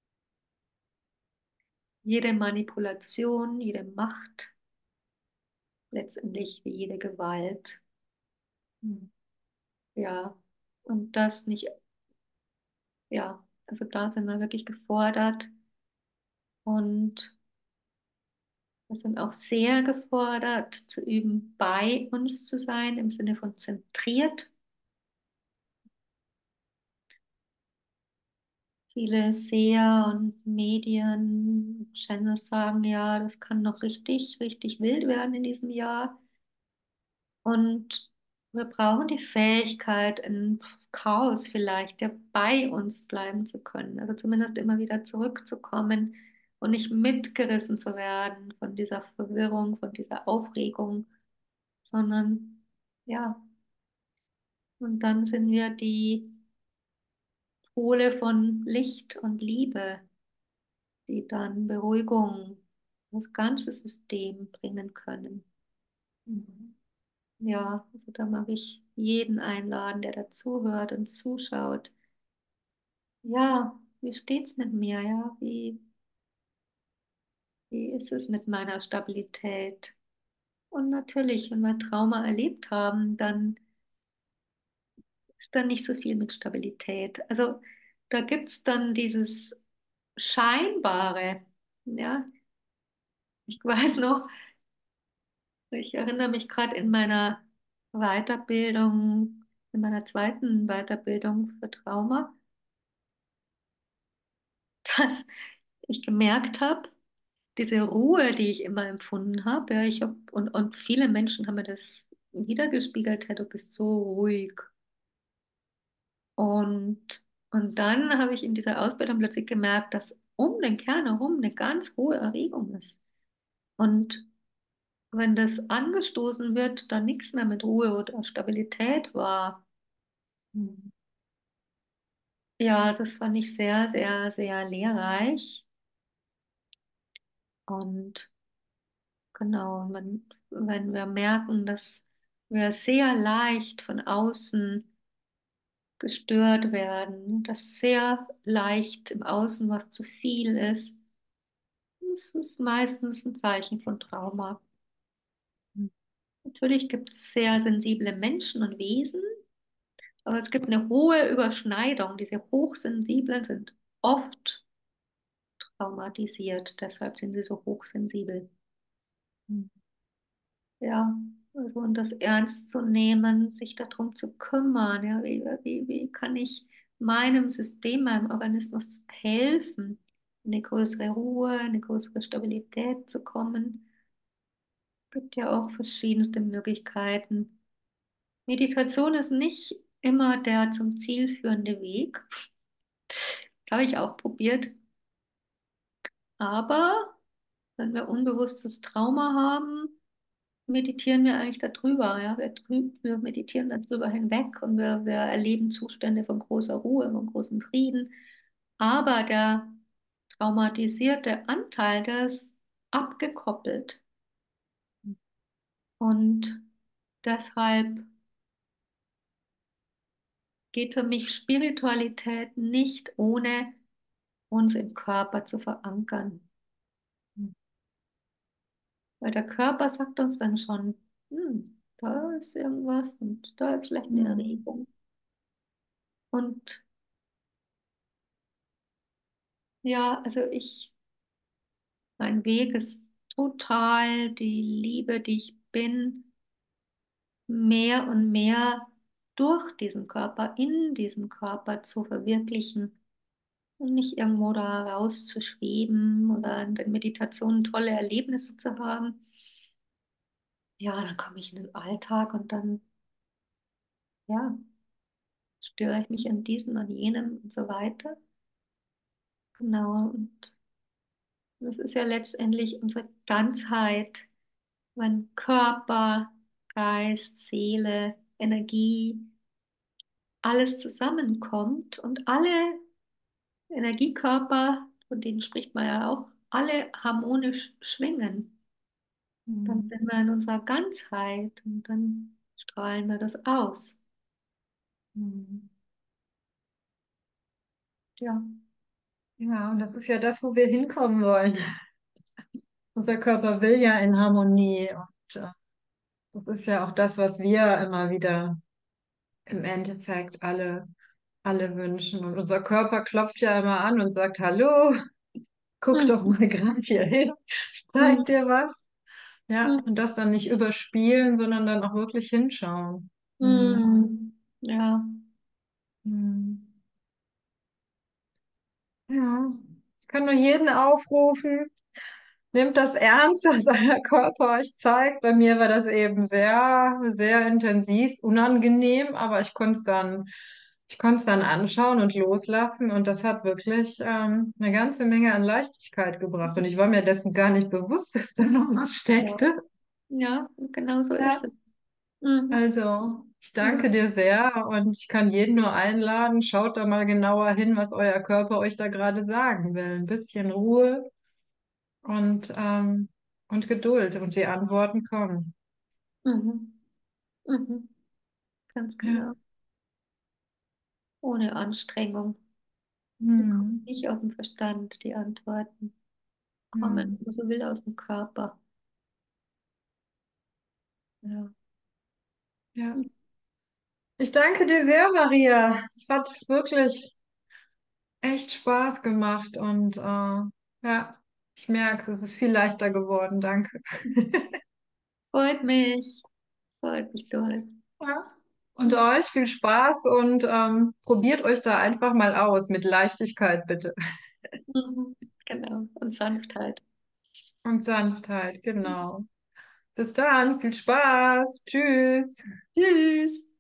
jede Manipulation, jede Macht, letztendlich wie jede Gewalt. Mhm. Ja, und das nicht, ja, also da sind wir wirklich gefordert und wir sind auch sehr gefordert zu üben, bei uns zu sein, im Sinne von zentriert. Viele Seher und Medien, Channels sagen ja, das kann noch richtig, richtig wild werden in diesem Jahr. Und wir brauchen die Fähigkeit, in Chaos vielleicht ja bei uns bleiben zu können. Also zumindest immer wieder zurückzukommen und nicht mitgerissen zu werden von dieser Verwirrung, von dieser Aufregung, sondern ja, und dann sind wir die Pole von Licht und Liebe, die dann Beruhigung in das ganze System bringen können. Mhm. Ja, also da mag ich jeden einladen, der dazuhört und zuschaut. Ja, wie steht's mit mir? Ja, wie, wie ist es mit meiner Stabilität? Und natürlich, wenn wir Trauma erlebt haben, dann ist da nicht so viel mit Stabilität. Also da gibt's dann dieses Scheinbare. Ja, ich weiß noch, ich erinnere mich gerade in meiner Weiterbildung, in meiner zweiten Weiterbildung für Trauma, dass ich gemerkt habe, diese Ruhe, die ich immer empfunden habe, ja, ich hab, und, und viele Menschen haben mir das wiedergespiegelt, hey, du bist so ruhig. Und, und dann habe ich in dieser Ausbildung plötzlich gemerkt, dass um den Kern herum eine ganz hohe Erregung ist. Und wenn das angestoßen wird, dann nichts mehr mit Ruhe oder Stabilität war. Mhm. Ja, das fand ich sehr, sehr, sehr lehrreich. Und genau, wenn, wenn wir merken, dass wir sehr leicht von außen gestört werden, dass sehr leicht im Außen was zu viel ist, das ist meistens ein Zeichen von Trauma. Natürlich gibt es sehr sensible Menschen und Wesen, aber es gibt eine hohe Überschneidung. Diese Hochsensiblen sind oft traumatisiert, deshalb sind sie so hochsensibel. Mhm. Ja, also und das ernst zu nehmen, sich darum zu kümmern, ja, wie, wie, wie kann ich meinem System, meinem Organismus helfen, in eine größere Ruhe, eine größere Stabilität zu kommen. Es gibt ja auch verschiedenste Möglichkeiten. Meditation ist nicht immer der zum Ziel führende Weg. Habe ich auch probiert. Aber wenn wir unbewusstes Trauma haben, meditieren wir eigentlich darüber, ja. Wir, drü wir meditieren darüber hinweg und wir, wir erleben Zustände von großer Ruhe, von großem Frieden. Aber der traumatisierte Anteil, der ist abgekoppelt. Und deshalb geht für mich Spiritualität nicht ohne uns im Körper zu verankern. Weil der Körper sagt uns dann schon, hm, da ist irgendwas und da ist vielleicht eine Mhm. Erregung. Und ja, also ich mein Weg ist total die Liebe, die ich bin, mehr und mehr durch diesen Körper, in diesem Körper zu verwirklichen und nicht irgendwo da rauszuschweben oder in den Meditationen tolle Erlebnisse zu haben. Ja, dann komme ich in den Alltag und dann, ja, störe ich mich an diesem, an jenem und so weiter. Genau, und das ist ja letztendlich unsere Ganzheit, wenn Körper, Geist, Seele, Energie, alles zusammenkommt und alle Energiekörper, von denen spricht man ja auch, alle harmonisch schwingen. Dann Mhm. sind wir in unserer Ganzheit und dann strahlen wir das aus. Mhm. Ja. Ja, und das ist ja das, wo wir hinkommen wollen. Unser Körper will ja in Harmonie und äh, das ist ja auch das, was wir immer wieder im Endeffekt alle, alle wünschen. Und unser Körper klopft ja immer an und sagt, Hallo, guck doch Mhm. mal gerade hier hin, ich Mhm. zeig dir was. Ja, Mhm. und das dann nicht überspielen, sondern dann auch wirklich hinschauen. Hm. Mhm. Ja. Hm. Ja, ich kann nur jeden aufrufen, nehmt das ernst, was euer Körper euch zeigt. Bei mir war das eben sehr, sehr intensiv, unangenehm, aber ich konnte es dann, ich konnte es dann anschauen und loslassen und das hat wirklich ähm, eine ganze Menge an Leichtigkeit gebracht. Und ich war mir dessen gar nicht bewusst, dass da noch was Ja. steckte. Ja, genau so ist Ja, es. Mhm. also ich danke Mhm. dir sehr und ich kann jeden nur einladen, schaut da mal genauer hin, was euer Körper euch da gerade sagen will. Ein bisschen Ruhe und, ähm, und Geduld und die Antworten kommen. Mhm. Mhm. Ganz Ja. genau. Ohne Anstrengung. Die kommen Hm. nicht aus dem Verstand, die Antworten kommen, Hm. wenn man so will, aus dem Körper. Ja. Ja. Ich danke dir sehr, Maria. Es hat wirklich echt Spaß gemacht und äh, ja, ich merke es, es ist viel leichter geworden. Danke. Freut mich. Freut mich doll. Ja. Und euch viel Spaß und ähm, probiert euch da einfach mal aus mit Leichtigkeit bitte Mhm. Genau. Und Sanftheit. und Sanftheit, genau. Bis dann, viel Spaß. Tschüss. Tschüss.